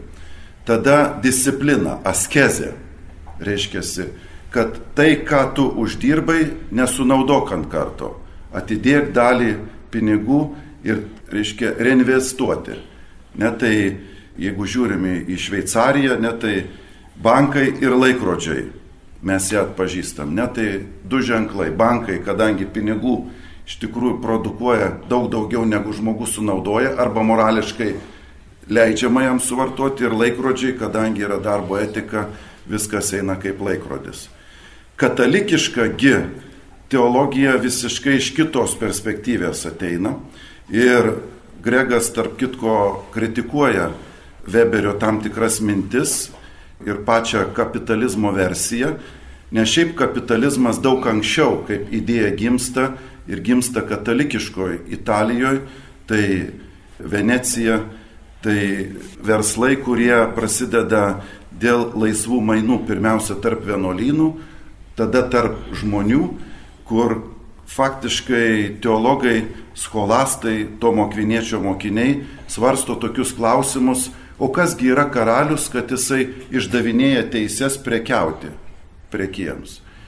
Tada disciplina, askezė, reiškiasi, kad tai, ką tu uždirbai, nesunaudok ant karto. Atidėk dalį pinigų ir, reiškia, reinvestuoti. Ne tai, jeigu žiūrime į Šveicariją, ne tai bankai ir laikrodžiai, mes ją atpažįstam. Ne tai du ženklai, bankai, kadangi pinigų iš tikrųjų produkuoja daug daugiau negu žmogus sunaudoja, arba morališkai leidžiama jam suvartoti, ir laikrodžiai, kadangi yra darbo etika, viskas eina kaip laikrodis. Katalikiška gi teologija visiškai iš kitos perspektyvės ateina ir Gregas tarp kitko kritikuoja Weberio tam tikras mintis ir pačią kapitalizmo versiją, nes šiaip kapitalizmas daug anksčiau kaip idėja gimsta ir gimsta katalikiškoje Italijoje, tai Venecija, tai verslai, kurie prasideda dėl laisvų mainų, pirmiausia tarp vienuolynų, tada tarp žmonių, kur faktiškai teologai, skolastai, Tomo Akviniečio mokiniai svarsto tokius klausimus, o kasgi yra karalius, kad jisai išdavinėja teises prekiauti prekiems.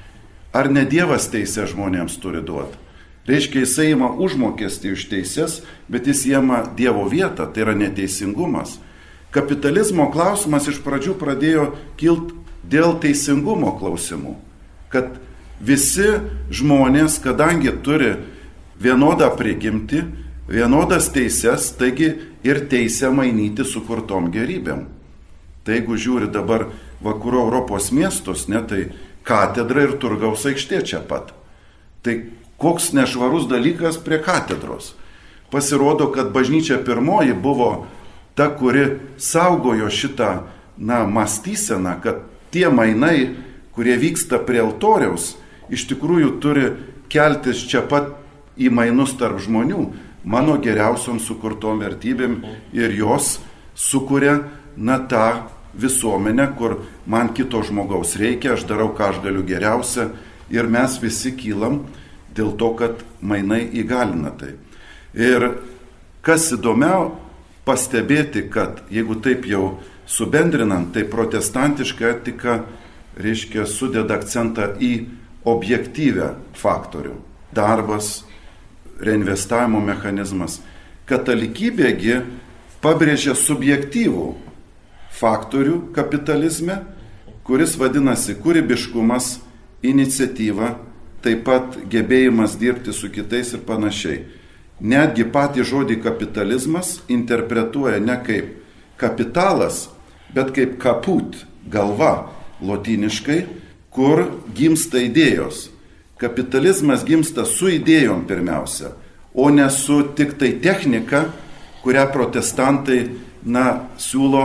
Ar ne Dievas teisę žmonėms turi duoti? Reiškia, jisai ima užmokestį už teises, bet jis ima Dievo vietą, tai yra neteisingumas. Kapitalizmo klausimas iš pradžių pradėjo kilti dėl teisingumo klausimų, kad visi žmonės, kadangi turi vienodą prigimtį, vienodas teises, taigi ir teisę mainyti sukurtom gerybėm. Tai jeigu žiūri dabar vakarų Europos miestus, ne, tai katedra ir turgaus aikštė čia pat. Tai koks nešvarus dalykas prie katedros. Pasirodo, kad bažnyčia pirmoji buvo ta, kuri saugojo šitą, na, mąstyseną, kad tie mainai, kurie vyksta prie altoriaus, iš tikrųjų turi keltis čia pat į mainus tarp žmonių, mano geriausiom sukurtom vertybėm, ir jos sukuria, na, tą visuomenę, kur man kito žmogaus reikia, aš darau, ką aš galiu geriausia, ir mes visi kylam dėl to, kad mainai įgalina tai. Ir kas įdomiau pastebėti, kad jeigu taip jau subendrinant, tai protestantiška etika, reiškia, sudeda akcentą į objektyvę faktorių. Darbas, reinvestavimo mechanizmas. Katalikybėgi pabrėžia subjektyvų faktorių kapitalizme, kuris vadinasi kūrybiškumas, iniciatyva, taip pat gebėjimas dirbti su kitais ir panašiai. Netgi patį žodį kapitalizmas interpretuoja ne kaip kapitalas, bet kaip kaput, galva, lotyniškai, kur gimsta idėjos. Kapitalizmas gimsta su idėjom pirmiausia, o ne su tik tai technika, kurią protestantai, na, siūlo,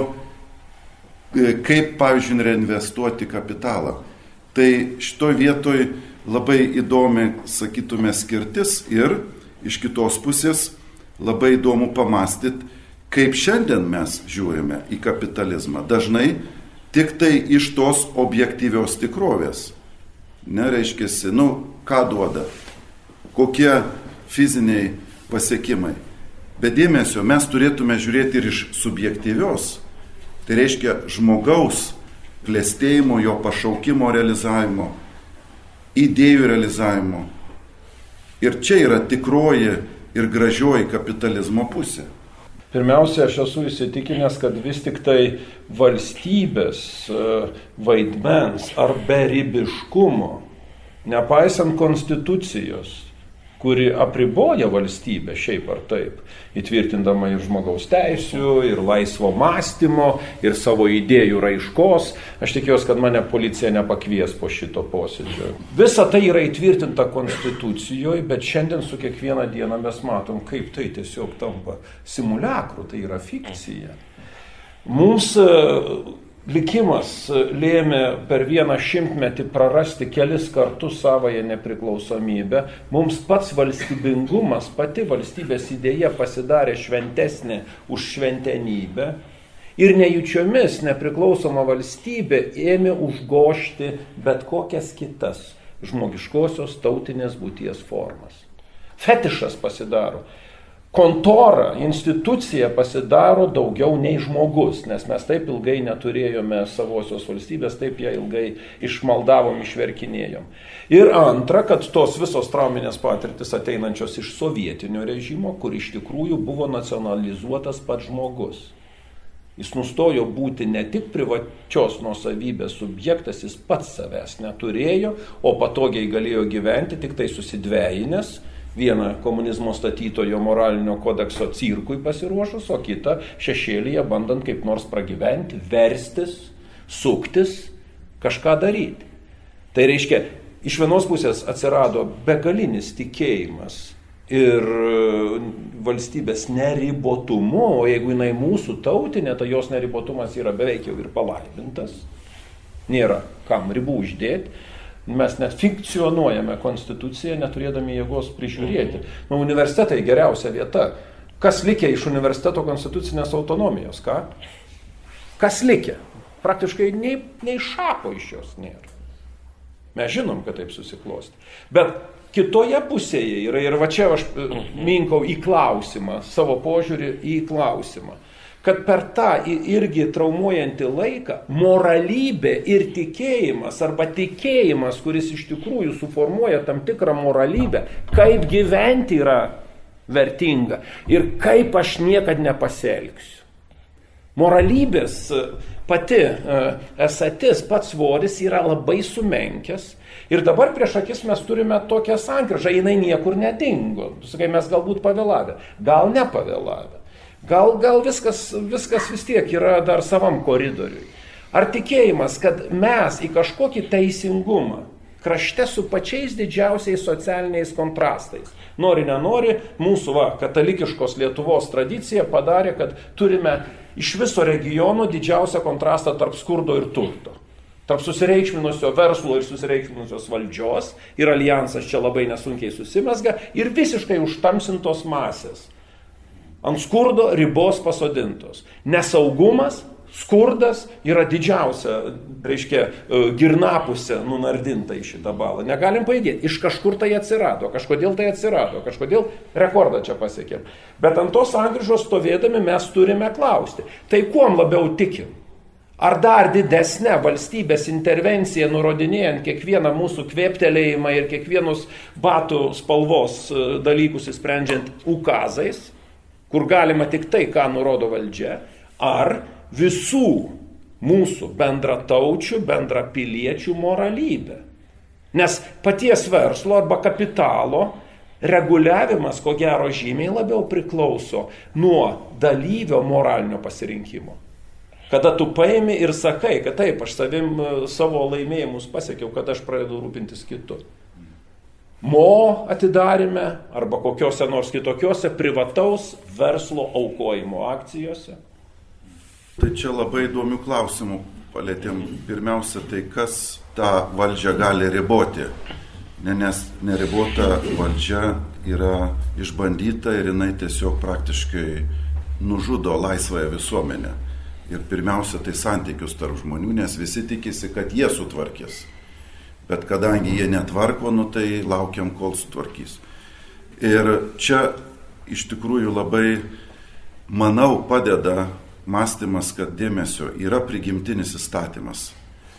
kaip, pavyzdžiui, reinvestuoti kapitalą. Tai šitoj vietoj labai įdomi, sakytume, skirtis ir iš kitos pusės labai įdomu pamastyti, kaip šiandien mes žiūrime į kapitalizmą. Dažnai tik tai iš tos objektyvios tikrovės. Nereiškiasi, nu, ką duoda, kokie fiziniai pasiekimai. Bet dėmesio mes turėtume žiūrėti ir iš subjektyvios. Tai reiškia žmogaus klestėjimo, jo pašaukimo realizavimo, idėjų realizavimo. Ir čia yra tikroji ir gražioji kapitalizmo pusė. Pirmiausia, aš esu įsitikinęs, kad vis tik tai valstybės vaidmens ar beribiškumo, nepaisant konstitucijos, kuri apriboja valstybę šiaip ar taip, įtvirtindama ir žmogaus teisių, ir laisvo mąstymo, ir savo idėjų raiškos. Aš tikiuosi, kad mane policija nepakvies po šito posėdžio. Visa tai yra įtvirtinta konstitucijoje, bet šiandien su kiekviena diena mes matom, kaip tai tiesiog tampa simuliakru, tai yra fikcija. Mums likimas lėmė per vieną šimtmetį prarasti kelis kartus savąją nepriklausomybę. Mums pats valstybingumas, pati valstybės idėja pasidarė šventesnė už šventenybę. Ir nejučiomis nepriklausoma valstybė ėmė užgožti bet kokias kitas žmogiškosios tautinės būties formas. Fetišas pasidaro. Kontora, institucija pasidaro daugiau nei žmogus, nes mes taip ilgai neturėjome savosios valstybės, taip ją ilgai išmaldavom, išverkinėjom. Ir antra, kad tos visos trauminės patirtis ateinančios iš sovietinio režimo, kur iš tikrųjų buvo nacionalizuotas pats žmogus. Jis nustojo būti ne tik privačios nuosavybės subjektas, jis pats savęs neturėjo, o patogiai galėjo gyventi tik tai susidvejinęs, vieną komunizmo statytojo moralinio kodekso cirkui pasiruošus, o kitą šešėlyje bandant kaip nors pragyventi, verstis, suktis, kažką daryti. Tai reiškia, iš vienos pusės atsirado begalinis tikėjimas ir valstybės neribotumu, o jeigu jinai mūsų tautinė, tai jos neribotumas yra beveik jau ir palaibintas, nėra kam ribų uždėti. Mes net fikcionuojame konstituciją, neturėdami jėgos prižiūrėti. Nu, universitetai geriausia vieta. Kas likė iš universiteto konstitucinės autonomijos, ką? Kas likė? Praktiškai nei, nei šapo iš jos nėra. Mes žinom, kad taip susiklosti. Bet kitoje pusėje yra, ir va čia aš minkau į klausimą, savo požiūrį į klausimą. kad per tą irgi traumuojantį laiką moralybė ir tikėjimas arba tikėjimas, kuris iš tikrųjų suformuoja tam tikrą moralybę, kaip gyventi yra vertinga ir kaip aš niekad nepasielgsiu. Moralybės pati esatis, pats svoris yra labai sumenkęs. Ir dabar prieš akis mes turime tokią sankryžą, jinai niekur nedingo. Tu sakai, mes galbūt pavėlavę, gal nepavėlavę. Gal, gal viskas, viskas vis tiek yra dar savam koridoriui. Ar tikėjimas, kad mes į kažkokį teisingumą krašte su pačiais didžiausiais socialiniais kontrastais. Nori, nenori, mūsų va, katalikiškos Lietuvos tradicija padarė, kad turime iš viso regiono didžiausią kontrastą tarp skurdo ir turto. Tarp susireikšminusio verslo ir susireikšminusios valdžios, ir alijansas čia labai nesunkiai susimesga, ir visiškai užtamsintos masės. Ant skurdo ribos pasodintos. Nesaugumas, skurdas yra didžiausia, reiškia, girnapusė nunardinta į šitą balą. Negalim pajudėti. Iš kažkur tai atsirado, kažkodėl tai atsirado, kažkodėl rekordą čia pasiekėm. Bet ant tos sankryžos stovėdami mes turime klausti. Tai kuom labiau tikim? Ar dar didesnė valstybės intervencija nurodinėjant kiekvieną mūsų kvėptelėjimą ir kiekvienus batų spalvos dalykus įsprendžiant ukazais, kur galima tik tai, ką nurodo valdžia, ar visų mūsų bendrataučių, bendrapiliečių moralybė. Nes paties verslo arba kapitalo reguliavimas, ko gero, žymiai labiau priklauso nuo dalyvio moralinio pasirinkimo. Kada tu paimi ir sakai, kad taip, aš savim savo laimėjimus pasiekiau, kad aš pradedu rūpintis kitu. Mo atidarime arba kokiose nors kitokiose privataus verslo aukojimo akcijose. Tai čia labai įdomių klausimų palėtėm. Pirmiausia, tai kas tą valdžią gali riboti. Ne, nes neribota valdžia yra išbandyta ir jinai tiesiog praktiškai nužudo laisvąją visuomenę. Ir pirmiausia, tai santykius tarp žmonių, nes visi tikisi, kad jie sutvarkys. Bet kadangi jie netvarko, nu tai laukiam, kol sutvarkys. Ir čia iš tikrųjų labai, manau, padeda mąstymas, kad dėmesio yra prigimtinis įstatymas.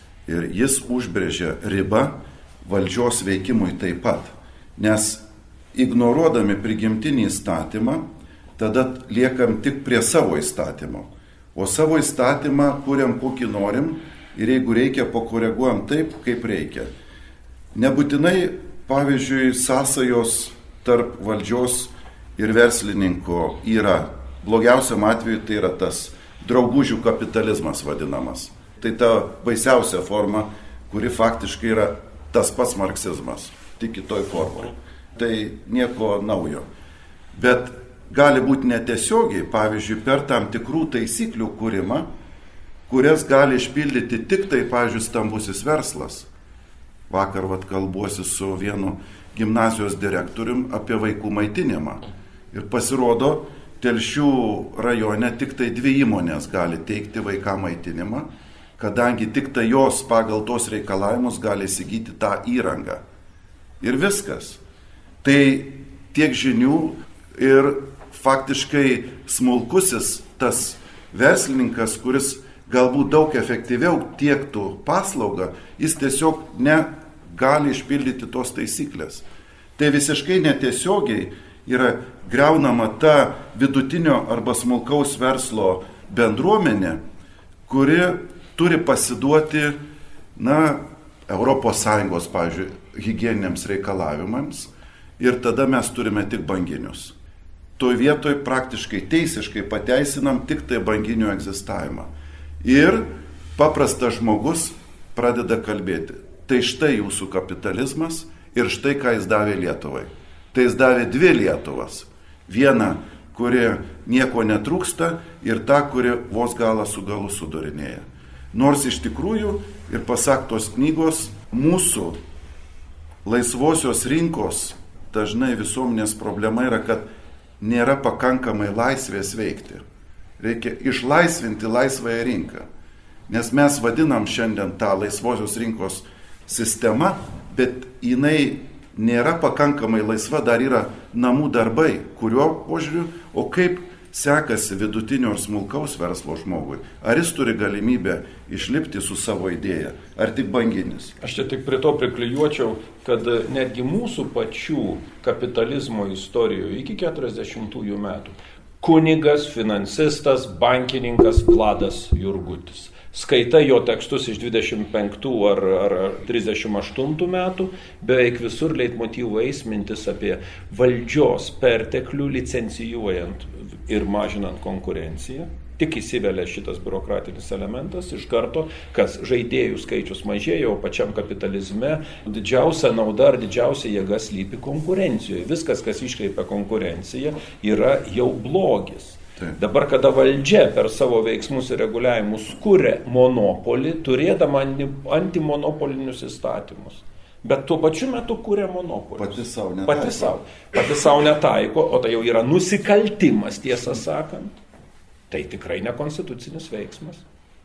Ir jis užbrėžia ribą valdžios veikimui taip pat. Nes ignoruodami prigimtinį įstatymą, tada liekam tik prie savo įstatymo. O savo įstatymą kuriam kokį norim ir jeigu reikia, pakoreguojam taip, kaip reikia. Nebūtinai, pavyzdžiui, sąsajos tarp valdžios ir verslininko yra. Blogiausiam atveju tai yra tas draugužių kapitalizmas vadinamas. Tai ta baisiausia forma, kuri faktiškai yra tas pats marksizmas, tik kitoj formai. Tai nieko naujo. Bet gali būti netiesiogiai, pavyzdžiui, per tam tikrų taisyklių kūrimą, kurias gali išpildyti tik tai, pavyzdžiui, stambusis verslas. Vakar vat kalbuosi su vienu gimnazijos direktorium apie vaikų maitinimą. Ir pasirodo, Telšių rajone tik tai dvi įmonės gali teikti vaiką maitinimą, kadangi tik tai jos pagal tos reikalavimus gali įsigyti tą įrangą. Ir viskas. Tai tiek žinių ir faktiškai smulkusis tas verslininkas, kuris galbūt daug efektyviau tiektų paslaugą, jis tiesiog negali išpildyti tos taisyklės. Tai visiškai netiesiogiai yra greunama ta vidutinio arba smulkaus verslo bendruomenė, kuri turi pasiduoti, na, Europos Sąjungos, pavyzdžiui, higieniniams reikalavimams ir tada mes turime tik banginius. Toj vietoj praktiškai teisiškai pateisinam tik tai banginių egzistavimą. Ir paprastas žmogus pradeda kalbėti. Tai štai jūsų kapitalizmas ir štai ką jis davė Lietuvai. Tai jis davė dvi Lietuvas. Vieną, kuri nieko netrūksta ir tą, kuri vos galą su galu sudarinėja. Nors iš tikrųjų ir pasaktos knygos mūsų laisvosios rinkos dažnai visuomenės problema yra, kad nėra pakankamai laisvės veikti. Reikia išlaisvinti laisvąją rinką. Nes mes vadinam šiandien tą laisvosios rinkos sistemą, bet jinai nėra pakankamai laisva, dar yra namų darbai, kuriuo požiūriu, o kaip sekasi vidutinio ir smulkaus verslo žmogui? Ar jis turi galimybę išlipti su savo idėja? Ar tik banginis? Aš čia tik prie to priklijuočiau, kad netgi mūsų pačių kapitalizmo istorijoje iki keturiasdešimtųjų metų kunigas, finansistas, bankininkas Vladas Jurgutis. Skaitai jo tekstus iš dvidešimt penktų ar, ar trisdešimt aštuntų metų, beveik visur leitmotyvais mintis apie valdžios perteklių licencijuojant ir mažinant konkurenciją. Tik įsivelia šitas biurokratinis elementas, iš karto, kas žaidėjų skaičius mažėjo, o pačiam kapitalizme didžiausia nauda ar didžiausia jėga slypi konkurencijoje. Viskas, kas iškreipia konkurenciją, yra jau blogis. Dabar, kada valdžia per savo veiksmus ir reguliavimus kuria monopolį, turėdama antimonopolinius įstatymus, bet tuo pačiu metu kuria monopolį. Pati savo netaiko. Pati savo. Pati savo netaiko, o tai jau yra nusikaltimas, tiesą sakant. Tai tikrai nekonstitucinis veiksmas.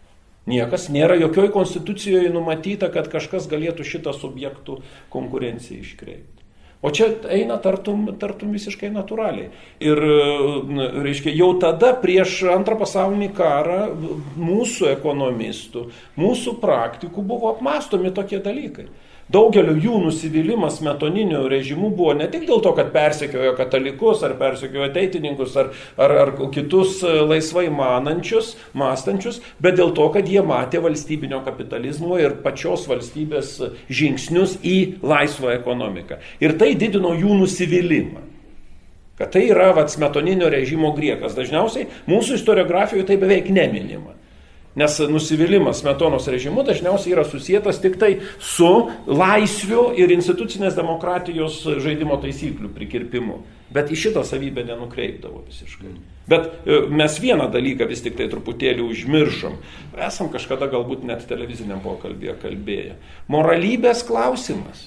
Niekas nėra jokioj konstitucijoje numatyta, kad kažkas galėtų šitą subjektų konkurenciją iškreipti. O čia eina tartum, tartum visiškai natūraliai. Ir, reiškia, jau tada prieš antrą pasaulinį karą mūsų ekonomistų, mūsų praktikų buvo apmąstomi tokie dalykai. Daugelio jų nusivylimas smetoniniu režimu buvo ne tik dėl to, kad persekiojo katalikus, ar persekiojo ateitininkus, ar, ar, ar kitus laisvai manančius, mąstančius, bet dėl to, kad jie matė valstybinio kapitalizmo ir pačios valstybės žingsnius į laisvą ekonomiką. Ir tai didino jų nusivylimą. Kad tai yra vat, smetoninio režimo griekas. Dažniausiai mūsų istoriografijoje tai beveik neminima. Nes nusivylimas smetonos režimu dažniausiai yra susijęs tik tai su laisvių ir institucinės demokratijos žaidimo taisyklių prikirpimu. Bet į šitą savybę nenukreipdavo visiškai. Bet mes vieną dalyką vis tik tai truputėlį užmiršom. Esam kažkada galbūt net televiziniam pokalbėje kalbėję. Moralybės klausimas.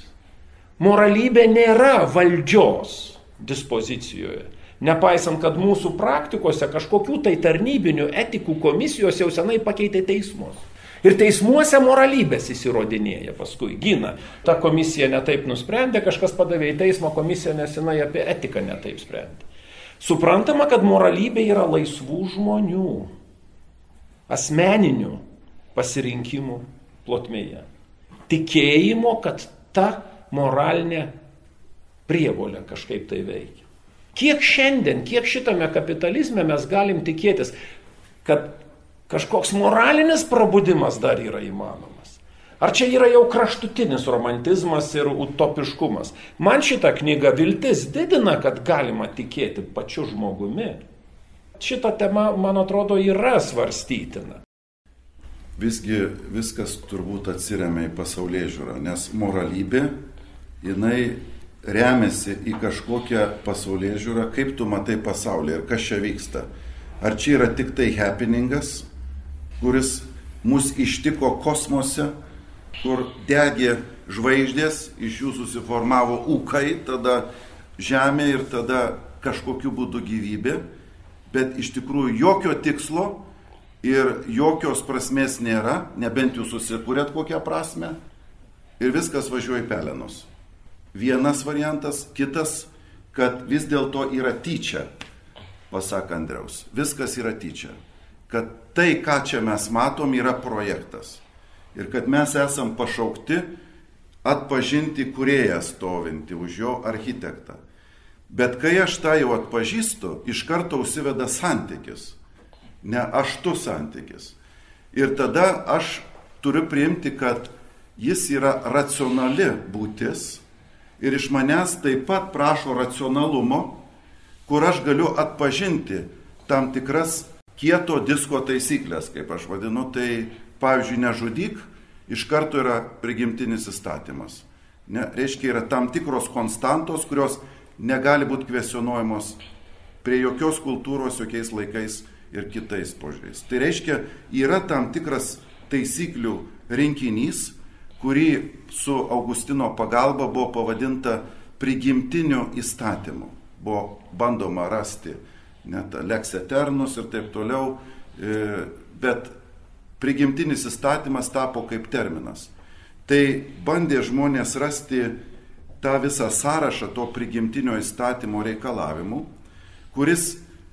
Moralybė nėra valdžios dispozicijoje. Nepaisant, kad mūsų praktikose kažkokių tai tarnybinių etikų komisijos jau senai pakeitė teismus. Ir teismuose moralybės įsirodinėja paskui, gina. Ta komisija netaip nusprendė, kažkas padavė į teismo komisiją, nes jinai apie etiką netaip sprendė. Suprantama, kad moralybė yra laisvų žmonių, asmeninių pasirinkimų plotmėje. Tikėjimo, kad ta moralinė prievolė kažkaip tai veikia. Kiek šiandien, kiek šitame kapitalizme mes galim tikėtis, kad kažkoks moralinis prabudimas dar yra įmanomas? Ar čia yra jau kraštutinis romantizmas ir utopiškumas? Man šitą knygą viltis didina, kad galima tikėti pačiu žmogumi. Šita tema, man atrodo, yra svarstytina. Visgi viskas turbūt atsiremia į pasaulėžiūrą, nes moralybė, jinai remiasi į kažkokią pasaulėžiūrą, kaip tu matai pasaulį ir kas čia vyksta. Ar čia yra tik tai happeningas, kuris mus ištiko kosmose, kur degė žvaigždės, iš jų susiformavo ūkai, tada žemė ir tada kažkokiu būdu gyvybė, bet iš tikrųjų jokio tikslo ir jokios prasmės nėra, nebent jūs susikūrėt kokią prasmę ir viskas važiuoja į pelenus. Vienas variantas, kitas, kad vis dėlto yra tyčia, pasak Andriaus. Viskas yra tyčia. Kad tai, ką čia mes matom, yra projektas. Ir kad mes esam pašaukti atpažinti kūrėją stovintį už jo architektą. Bet kai aš tą jau atpažįstu, iš karto užsiveda santykis. Ne aš tu santykis. Ir tada aš turiu priimti, kad jis yra racionali būtis. Ir iš manęs taip pat prašo racionalumo, kur aš galiu atpažinti tam tikras kieto disko taisyklės, kaip aš vadinu. Tai, pavyzdžiui, nežudyk, iš karto yra prigimtinis įstatymas. Ne, reiškia, yra tam tikros konstantos, kurios negali būti kvestionuojamos prie jokios kultūros, jokiais laikais ir kitais požiūriais. Tai reiškia, yra tam tikras taisyklių rinkinys, kurį su Augustino pagalba buvo pavadinta prigimtiniu įstatymu. Buvo bandoma rasti net lex eternus ir taip toliau, bet prigimtinis įstatymas tapo kaip terminas. Tai bandė žmonės rasti tą visą sąrašą to prigimtinio įstatymo reikalavimų, kuris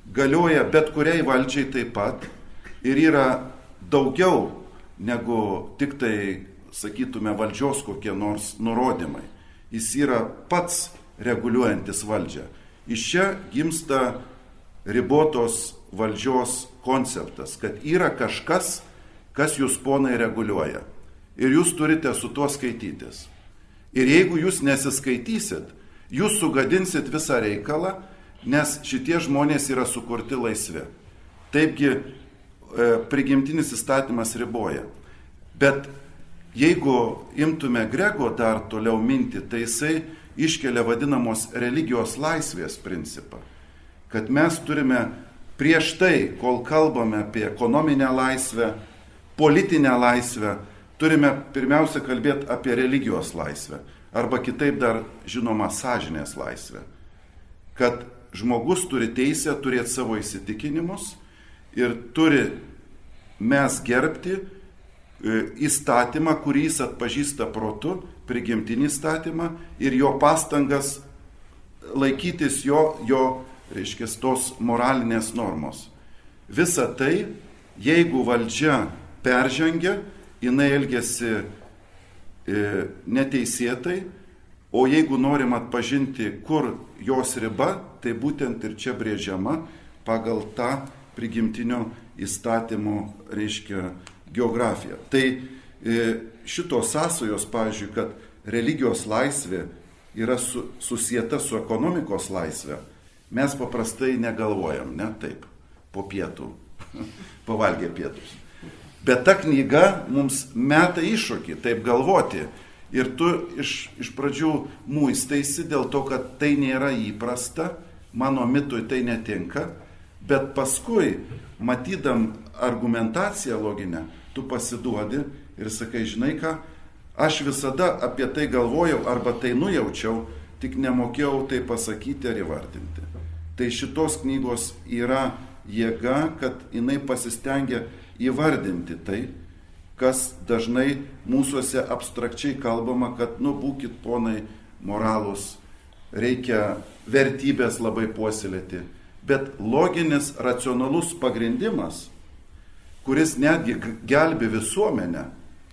galioja bet kuriai valdžiai taip pat ir yra daugiau negu tik tai, sakytume, valdžios kokie nors nurodymai. Jis yra pats reguliuojantis valdžią. Iš čia gimsta ribotos valdžios konceptas, kad yra kažkas, kas jūs, ponai, reguliuoja. Ir jūs turite su tuo skaitytis. Ir jeigu jūs nesiskaitysit, jūs sugadinsit visą reikalą, nes šitie žmonės yra sukurti laisvi. Taipgi e, prigimtinis įstatymas riboja. Bet jeigu imtume Grego dar toliau mintį, tai jisai iškelia vadinamos religijos laisvės principą. Kad mes turime prieš tai, kol kalbame apie ekonominę laisvę, politinę laisvę, turime pirmiausia kalbėti apie religijos laisvę. Arba kitaip dar žinoma sąžinės laisvę. Kad žmogus turi teisę turėti savo įsitikinimus ir turi mes gerbti įstatymą, kurį jis atpažįsta protu, prigimtinį įstatymą ir jo pastangas laikytis jo, jo reiškia, tos moralinės normos. Visa tai, jeigu valdžia peržengia, jinai elgiasi e, neteisėtai, o jeigu norim atpažinti, kur jos riba, tai būtent ir čia brėžiama pagal tą prigimtinio įstatymo, reiškia, geografiją. Tai e, šitos sąsajos, pavyzdžiui, kad religijos laisvė yra su, susieta su ekonomikos laisvė, mes paprastai negalvojam, ne taip, po pietų, pavalgę pietus. Bet ta knyga mums meta iššūkį taip galvoti. Ir tu iš, iš pradžių muistaisi dėl to, kad tai nėra įprasta, mano mitui tai netinka, bet paskui, matydam argumentaciją loginę, tu pasiduodi ir sakai, žinai ką, aš visada apie tai galvojau arba tai nujaučiau, tik nemokėjau tai pasakyti ar įvardinti. Tai šitos knygos yra jėga, kad jinai pasistengia įvardinti tai, kas dažnai mūsuose abstrakčiai kalbama, kad, nu, būkit, ponai, moralūs, reikia vertybės labai puoselėti. Bet loginis, racionalus pagrindimas, kuris netgi gelbi visuomenę,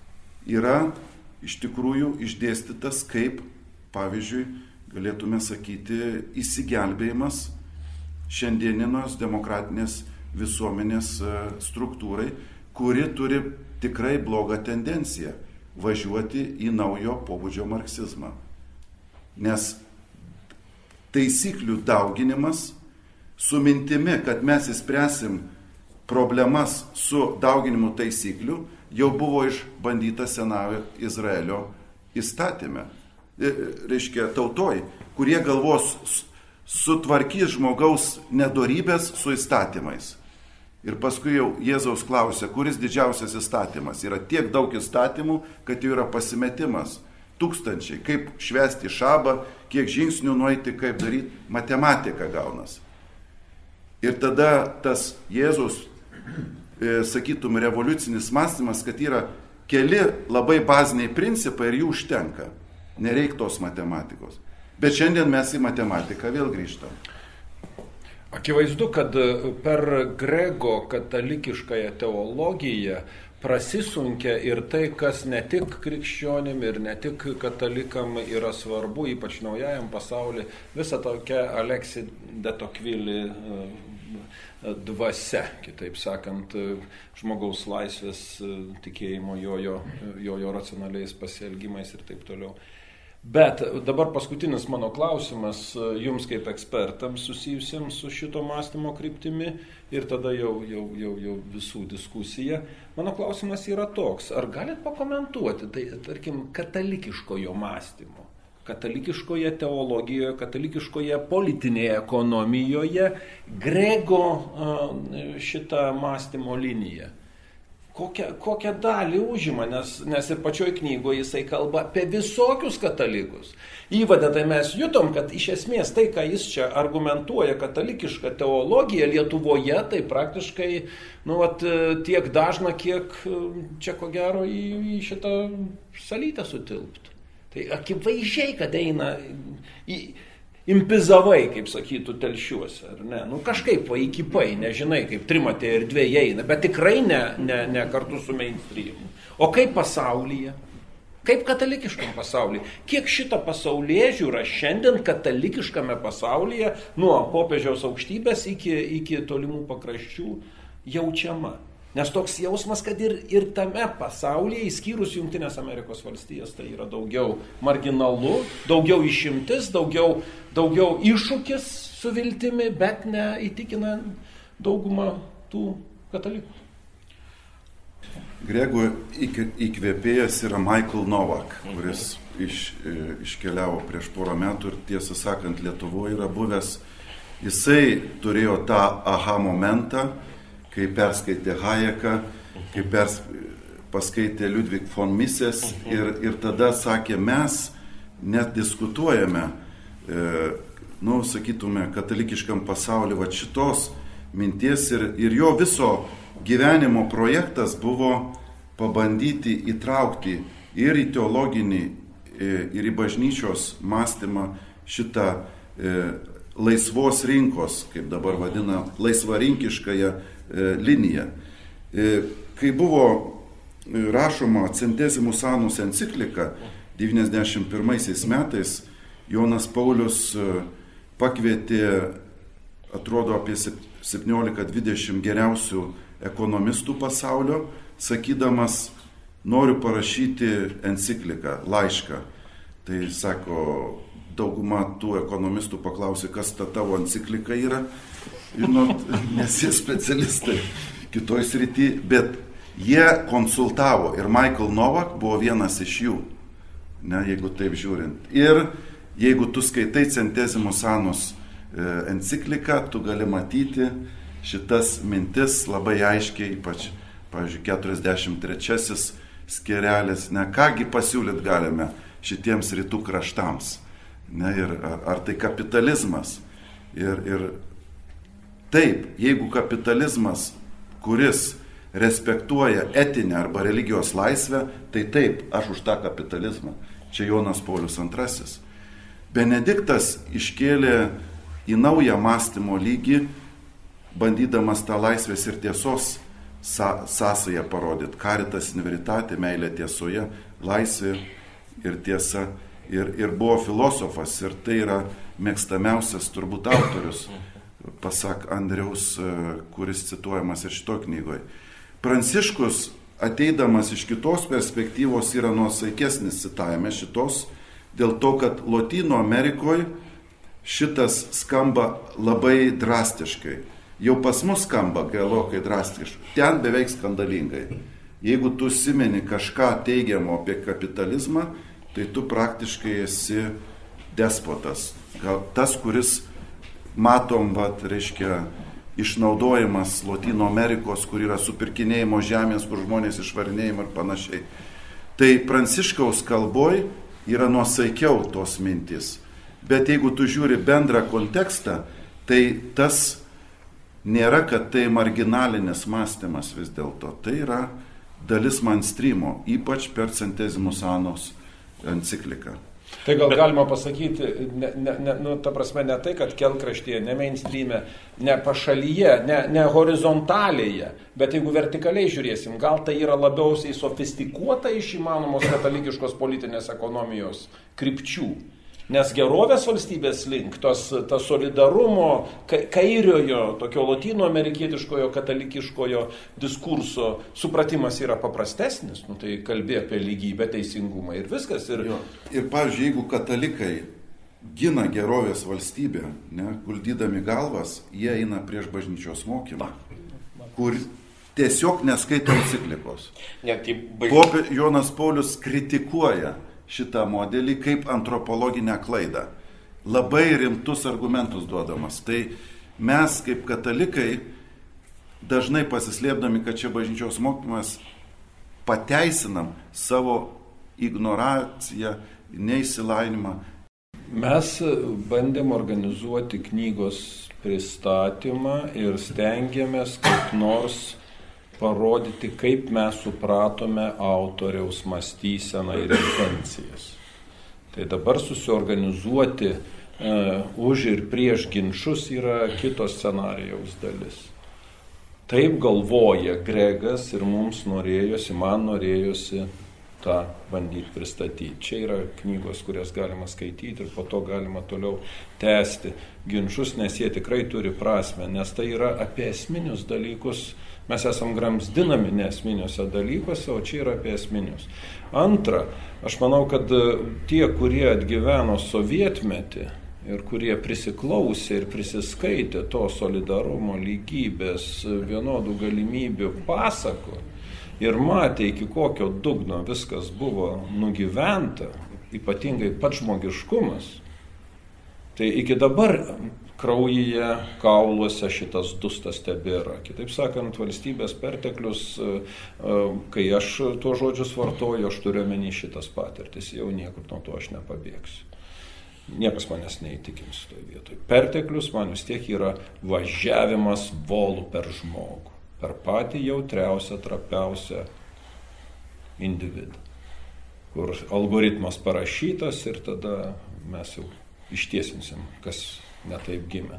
yra iš tikrųjų išdėstytas kaip, pavyzdžiui, galėtume sakyti, įsigelbėjimas šiandieninos demokratinės visuomenės struktūrai, kuri turi tikrai blogą tendenciją važiuoti į naujo pobūdžio marksizmą. Nes taisyklių dauginimas su mintimi, kad mes įspręsim problemas su dauginimu taisyklių, jau buvo išbandyta senavio Izraelio įstatyme. Reiškia, tautoj, kurie galvos sutvarkys žmogaus nedorybės su įstatymais. Ir paskui jau Jėzaus klausė, kuris didžiausias įstatymas. Yra tiek daug įstatymų, kad jau yra pasimetimas. Tūkstančiai. Kaip švęsti šabą, kiek žingsnių nueiti, kaip daryti, matematika gaunas. Ir tada tas Jėzaus, e, sakytum, revoliucinis mąstymas, kad yra keli labai baziniai principai ir jų užtenka. Nereik tos matematikos. Bet šiandien mes į matematiką vėl grįžtam. Akivaizdu, kad per Grego katalikiškąją teologiją prasisunkia ir tai, kas ne tik krikščionim ir ne tik katalikam yra svarbu, ypač naujajam pasauliu, visa tokia Alexis de Tocqueville dvasia, kitaip sakant, žmogaus laisvės tikėjimo jojo, jojo racionaliais pasielgimais ir taip toliau. Bet dabar paskutinis mano klausimas jums kaip ekspertams susijusiems su šito mąstymo kryptimi ir tada jau, jau, jau, jau visų diskusija. Mano klausimas yra toks, ar galit pakomentuoti, tai tarkim, katalikiškojo mąstymo, katalikiškoje teologijoje, katalikiškoje politinėje ekonomijoje Grego šitą mąstymo liniją? Kokią, kokią dalį užima, nes, nes ir pačioj knygoje jisai kalba apie visokius katalikus. Įvadą tai mes jutom, kad iš esmės tai, ką jis čia argumentuoja katalikišką teologiją Lietuvoje, tai praktiškai nu, vat, tiek dažna, kiek čia ko gero į, į šitą salytę sutilptų. Tai akivaizdžiai, kad eina į, impizavai, kaip sakytų telšiuose, ar ne? Nu kažkaip va įkipai, nežinai, kaip trimatė ir dviejai eina, bet tikrai ne, ne, ne kartu su mainstreamu. O kaip pasaulyje? Kaip katalikiškam pasaulyje? Kiek šitą pasaulėžiūrą šiandien katalikiškame pasaulyje nuo popiežiaus aukštybės iki, iki tolimų pakraščių jaučiama? Nes toks jausmas, kad ir, ir tame pasaulyje, įskyrus Jungtinės Amerikos valstijas, tai yra daugiau marginalu, daugiau išimtis, daugiau, daugiau iššūkis su viltimi, bet ne įtikina daugumą tų katalikų. Grego įkvėpėjas yra Michael Novak, kuris iš, iškeliavo prieš porą metų ir tiesą sakant Lietuvoje yra buvęs. Jisai turėjo tą aha momentą, kai perskaitė Hayeką, kai pers, paskaitė Ludwig von Mises ir, ir tada sakė, mes net diskutuojame, e, nu, sakytume, katalikiškam pasauliu, va šitos minties ir, ir jo viso gyvenimo projektas buvo pabandyti įtraukti ir į teologinį, e, ir į bažnyčios mąstymą šitą e, laisvos rinkos, kaip dabar vadina, laisvarinkiškąją liniją. Kai buvo rašoma Centesimus Annus enciklika devyniasdešimt pirmaisiais metais, Jonas Paulius pakvietė, atrodo, apie septyniolika dvidešimt geriausių ekonomistų pasaulio, sakydamas, noriu parašyti encikliką, laišką. Tai sako, dauguma tų ekonomistų paklausė, kas ta tavo enciklika yra. Žinot, nes jie specialistai kitoj srity, bet jie konsultavo ir Michael Novak buvo vienas iš jų, ne, jeigu taip žiūrint. Ir jeigu tu skaitai Centesimus Annus encikliką, tu gali matyti šitas mintis labai aiškiai, ypač, pavyzdžiui, keturiasdešimt trečiasis skerelis, ne, kągi pasiūlyt galime šitiems rytų kraštams, ne, ir ar, ar tai kapitalizmas. Ir, ir taip, jeigu kapitalizmas, kuris respektuoja etinę arba religijos laisvę, tai taip, aš už tą kapitalizmą. Čia Jonas Paulius antrasis. Benediktas iškėlė į naują mąstymo lygį, bandydamas tą laisvės ir tiesos sąsają parodyti. Caritas in veritate, meilė tiesoje, laisvė ir tiesa. Ir, ir buvo filosofas, ir tai yra mėgstamiausias turbūt autorius, pasak Andriaus, kuris cituojamas ir šito knygoje. Pranciškus, ateidamas iš kitos perspektyvos, yra nuosaikesnis citavime šitos, dėl to, kad Lotynų Amerikoje šitas skamba labai drastiškai. Jau pas mus skamba gerokai drastiškai, ten beveik skandalingai. Jeigu tu simeni kažką teigiamo apie kapitalizmą, tai tu praktiškai esi despotas. Gal tas, kuris matom, vat, reiškia, išnaudojimas Lotynų Amerikos, kur yra supirkinėjimo žemės, kur žmonės išvarinėjimo ir panašiai. Tai Pranciškaus kalboj yra nuosaikiau tos mintis. Bet jeigu tu žiūri bendrą kontekstą, tai tas nėra, kad tai marginalinis mąstymas vis dėlto. Tai yra dalis mainstreamo, ypač per Centesimus Annus encikliką. Tai gal galima pasakyti, ne, ne, ne, nu, ta prasme, ne tai, kad kelkraštyje, ne mainstreame, ne pašalyje, ne, ne horizontalėje, bet jeigu vertikaliai žiūrėsim, gal tai yra labiausiai sofistikuota iš įmanomos katalikiškos politinės ekonomijos krypčių. Nes gerovės valstybės link, tos, tas solidarumo, kairiojo, tokio lotynų amerikietiškojo, katalikiškojo diskurso supratimas yra paprastesnis. Nu, tai kalbė apie lygybę, teisingumą ir viskas. Ir, ir pavyzdžiui, jeigu katalikai gina gerovės valstybę, ne, guldydami galvas, jie eina prieš bažnyčios mokymą, kur tiesiog neskaito enciklikos. Popiežius Jonas Paulius kritikuoja šitą modelį kaip antropologinę klaidą. Labai rimtus argumentus duodamas. Tai mes kaip katalikai dažnai pasislėpdami, kad čia bažnyčios mokymas, pateisinam savo ignoraciją, neįsilavinimą. Mes bandėm organizuoti knygos pristatymą ir stengiamės kaip nors parodyti, kaip mes supratome autoriaus mąstyseną ir intencijas. Tai dabar susiorganizuoti už ir prieš ginčus yra kitos scenarijaus dalis. Taip galvoja Gregas ir mums norėjosi, man norėjosi tą bandyti pristatyti. Čia yra knygos, kurias galima skaityti ir po to galima toliau tęsti ginčus, nes jie tikrai turi prasmę, nes tai yra apie esminius dalykus. Mes esam gramzdinami neesminiuose dalykuose, o čia yra apie esminius. Antra, aš manau, kad tie, kurie atgyveno sovietmetį ir kurie prisiklausė ir prisiskaitė to solidarumo, lygybės, vienodų galimybių pasakų ir matė, iki kokio dugno viskas buvo nugyventa, ypatingai pats žmogiškumas, tai iki dabar kraujyje, kauluose šitas dustas tebėra. Kitaip sakant, valstybės perteklius, kai aš tuos žodžius vartoju, aš turiu omeny šitas patirtis, jau niekur nuo to aš nepabėgsiu. Niekas manęs neįtikins toje vietoje. Perteklius man vis tiek yra važiavimas volų per žmogų, per patį jautriausią, trapiausią individą, kur algoritmas parašytas ir tada mes jau ištiesinsim, kas netaip gimė.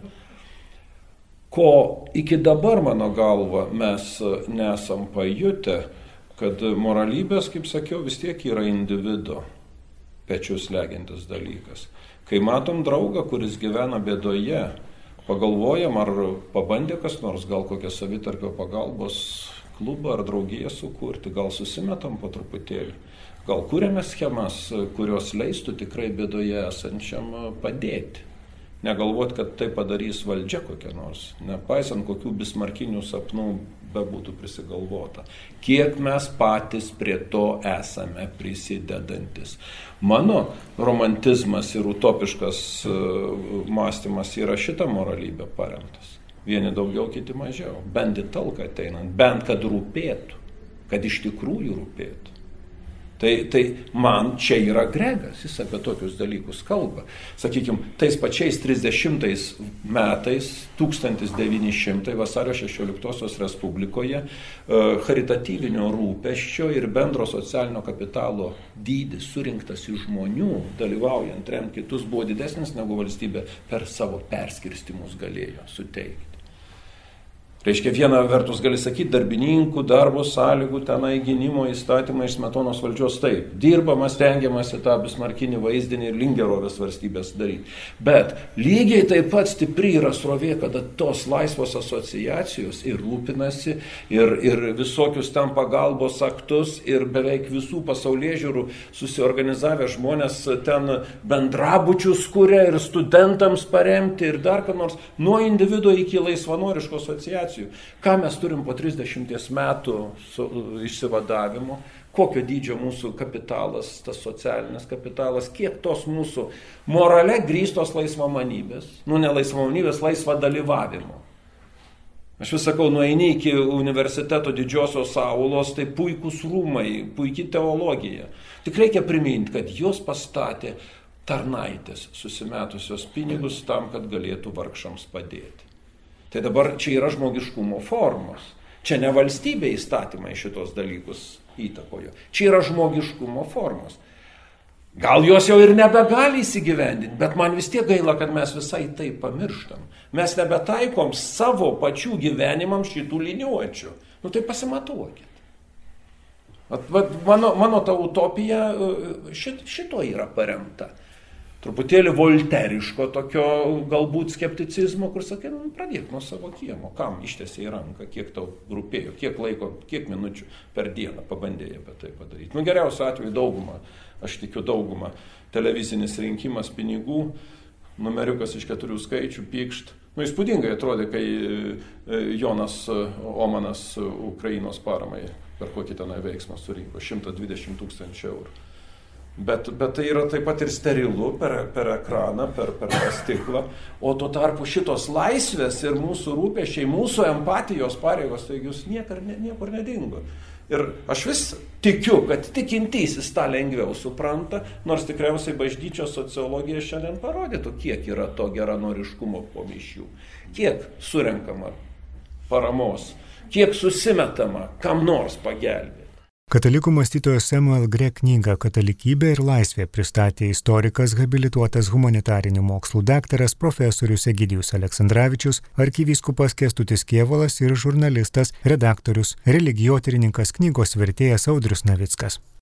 Ko iki dabar, mano galva, mes nesam pajutę, kad moralybės, kaip sakiau, vis tiek yra individo pečius legiantis dalykas. Kai matom draugą, kuris gyvena bėdoje, pagalvojam, ar pabandė kas nors, gal kokią savitarpio pagalbos klubą ar draugiją sukurti, gal susimetam po truputėlį, gal kūrėme schemas, kurios leistų tikrai bėdoje esančiam padėti. Negalvot, kad tai padarys valdžia kokia nors, nepaisant kokių bismarkinių sapnų bebūtų prisigalvota. Kiek mes patys prie to esame prisidedantis. Mano romantizmas ir utopiškas mąstymas yra šitą moralybę paremtas. Vieni daugiau, kiti mažiau. Bent į talką ateinant, bent kad rūpėtų, kad iš tikrųjų rūpėtų. Tai, tai man čia yra Gregas, jis apie tokius dalykus kalba. Sakykime, tais pačiais trisdešimtais metais, tūkstantis devyni šimtai vasario šešioliktosios Respublikoje, charitatyvinio rūpesčio ir bendro socialinio kapitalo dydis surinktas iš žmonių, dalyvaujant remt kitus, buvo didesnis negu valstybė per savo perskirstimus galėjo suteikti. Reiškia, viena vertus gali sakyti, darbininkų, darbo sąlygų, tenai gynimo įstatymą iš Smetonos valdžios taip. Dirbama, stengiamasi tą bismarkinį vaizdinį ir lingerovės valstybės daryti. Bet lygiai taip pat stipri yra srovė, kada tos laisvos asociacijos ir rūpinasi, ir, ir visokius ten pagalbos aktus, ir beveik visų pasaulėžiūrų susiorganizavę žmonės ten bendrabučius kuria ir studentams paremti ir dar ką nors, nuo individo iki laisvanoriškų asociacijų. Ką mes turim po trisdešimties metų su, išsivadavimo, kokio dydžio mūsų kapitalas, tas socialinis kapitalas, kiek tos mūsų morale grįstos laisvamanybės, nu ne laisvamanybės, laisva dalyvavimo. Aš vis sakau, nueini iki universiteto didžiosios aulos, tai puikūs rūmai, puiki teologija. Tik reikia priminti, kad jos pastatė tarnaitės susimetusios pinigus tam, kad galėtų vargšams padėti. Tai dabar čia yra žmogiškumo formos. Čia ne valstybė įstatymai šitos dalykus įtakojo. Čia yra žmogiškumo formos. Gal jos jau ir nebegali įsigyvendinti, bet man vis tiek gaila, kad mes visai tai pamirštam. Mes nebetaikom savo pačių gyvenimams šitų liniuočių. Nu tai pasimatuokit. At, at, mano, mano ta utopija šit, šito yra paremta. Truputėlį volteriško tokio galbūt skepticizmo, kur sakė, nu, pradėk nuo savo kiemo, kam ištiesiai ranką, kiek tau rūpėjo, kiek laiko, kiek minučių per dieną pabandėjai apie tai padaryti. Nu, geriausiu atveju daugumą, aš tikiu daugumą, televizinis rinkimas pinigų, numeriukas iš keturių skaičių, pykšt. Nu, įspūdingai atrodė, kai Jonas Omanas Ukrainos paramai per kokį tenai veiksmą surinko šimtas dvidešimt tūkstančių eurų. Bet, bet tai yra taip pat ir sterilu per, per ekraną, per, per tą stiklą, o tuo tarpu šitos laisvės ir mūsų rūpesčiai, mūsų empatijos pareigos, tai jūs niekur, niekur nedingo. Ir aš vis tikiu, kad tikintysis tą lengviau supranta, nors tikriausiai bažnyčios sociologija šiandien parodytų, kiek yra to geranoriškumo po mišių, kiek surenkama paramos, kiek susimetama kam nors pagelbėti. Katalikų mąstytojo Samuel Grek knygą Katalikybė ir laisvė pristatė istorikas, habilituotas humanitarinių mokslų daktaras profesorius Egidijus Aleksandravičius, arkivyskupas Kęstutis Kėvalas ir žurnalistas, redaktorius, religijotyrininkas, knygos vertėjas Audrius Navickas.